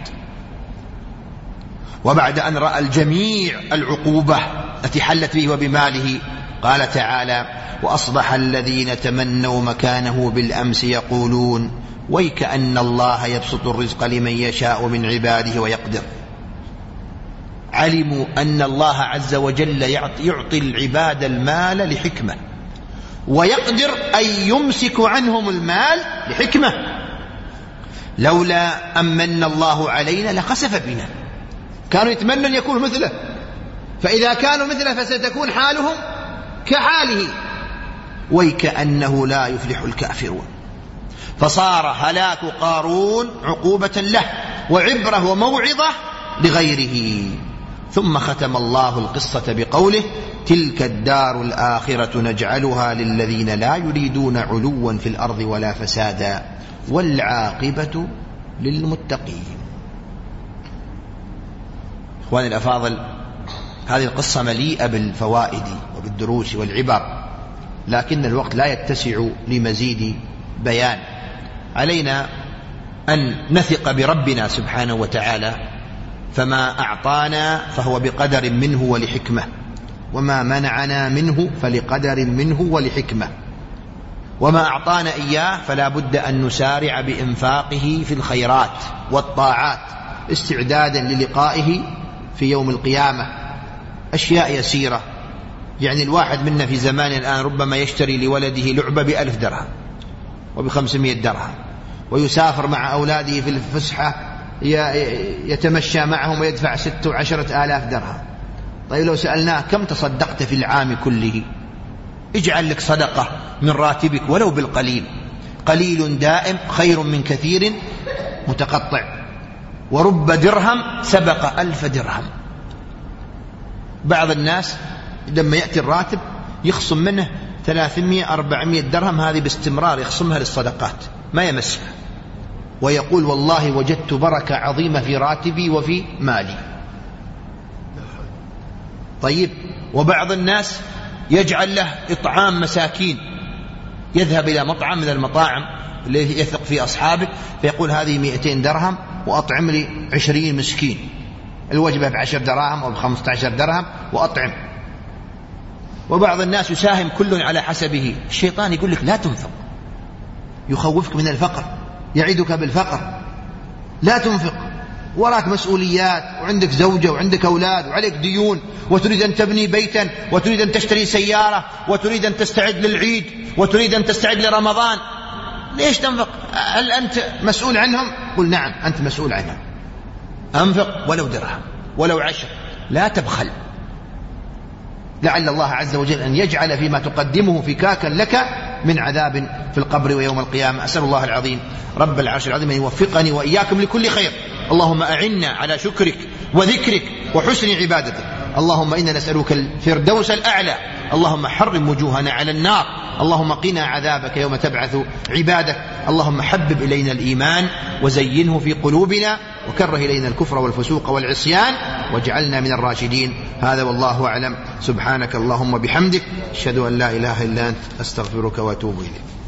وبعد أن رأى الجميع العقوبة التي حلت به وبماله قال تعالى: وأصبح الذين تمنوا مكانه بالأمس يقولون ويكأن الله يبسط الرزق لمن يشاء من عباده ويقدر. علموا أن الله عز وجل يعطي العباد المال لحكمة، ويقدر أن يمسك عنهم المال لحكمة. لولا أمن الله علينا لخسف بنا. كانوا يتمنوا أن يكونوا مثله، فإذا كانوا مثله فستكون حالهم كحاله، ويكأنه لا يفلح الكافرون. فصار هلاك قارون عقوبة له وعبرة وموعظة لغيره. ثم ختم الله القصة بقوله: تلك الدار الآخرة نجعلها للذين لا يريدون علوا في الأرض ولا فسادا والعاقبة للمتقين. إخواني الأفاضل، هذه القصة مليئة بالفوائد وبالدروس والعبر، لكن الوقت لا يتسع لمزيد بيان. علينا أن نثق بربنا سبحانه وتعالى، فما أعطانا فهو بقدر منه ولحكمة، وما منعنا منه فلقدر منه ولحكمة، وما أعطانا إياه فلا بد أن نسارع بإنفاقه في الخيرات والطاعات استعدادا للقائه في يوم القيامة. أشياء يسيرة، يعني الواحد منا في زمان الآن ربما يشتري لولده لعبة بألف درهم وبخمسمائة درهم، ويسافر مع أولاده في الفسحة يتمشى معهم ويدفع ستة وعشرة آلاف درهم. طيب لو سألناه كم تصدقت في العام كله؟ اجعل لك صدقة من راتبك ولو بالقليل، قليل دائم خير من كثير متقطع، ورب درهم سبق ألف درهم. بعض الناس لما يأتي الراتب يخصم منه ثلاثمائة أربعمائة درهم، هذه باستمرار يخصمها للصدقات ما يمسها، ويقول والله وجدت بركة عظيمة في راتبي وفي مالي. طيب، وبعض الناس يجعل له إطعام مساكين، يذهب إلى مطعم من المطاعم اللي يثق في أصحابه، فيقول هذه مئتين درهم وأطعم لي عشرين مسكين، الوجبة بعشر دراهم أو بخمسة عشر درهم وأطعم. وبعض الناس يساهم كل على حسبه، الشيطان يقول لك لا تنفق، يخوفك من الفقر، يعيدك بالفقر، لا تنفق، وراك مسؤوليات وعندك زوجة وعندك أولاد وعليك ديون، وتريد أن تبني بيتا، وتريد أن تشتري سيارة، وتريد أن تستعد للعيد، وتريد أن تستعد لرمضان، ليش تنفق؟ هل أنت مسؤول عنهم؟ قل نعم أنت مسؤول عنهم. أنفق ولو درهم ولو عشر، لا تبخل، لعل الله عز وجل أن يجعل فيما تقدمه فكاكا لك من عذاب في القبر ويوم القيامة. أسأل الله العظيم رب العرش العظيم أن يوفقني وإياكم لكل خير. اللهم أعنا على شكرك وذكرك وحسن عبادتك. اللهم إنا نسألك الفردوس الأعلى. اللهم حرم وجوهنا على النار. اللهم قنا عذابك يوم تبعث عبادك. اللهم حبب إلينا الإيمان وزينه في قلوبنا، وكره إلينا الكفر والفسوق والعصيان، واجعلنا من الراشدين. هذا والله أعلم. سبحانك اللهم بحمدك، أشهد أن لا إله إلا أنت، أستغفرك وأتوب إليك.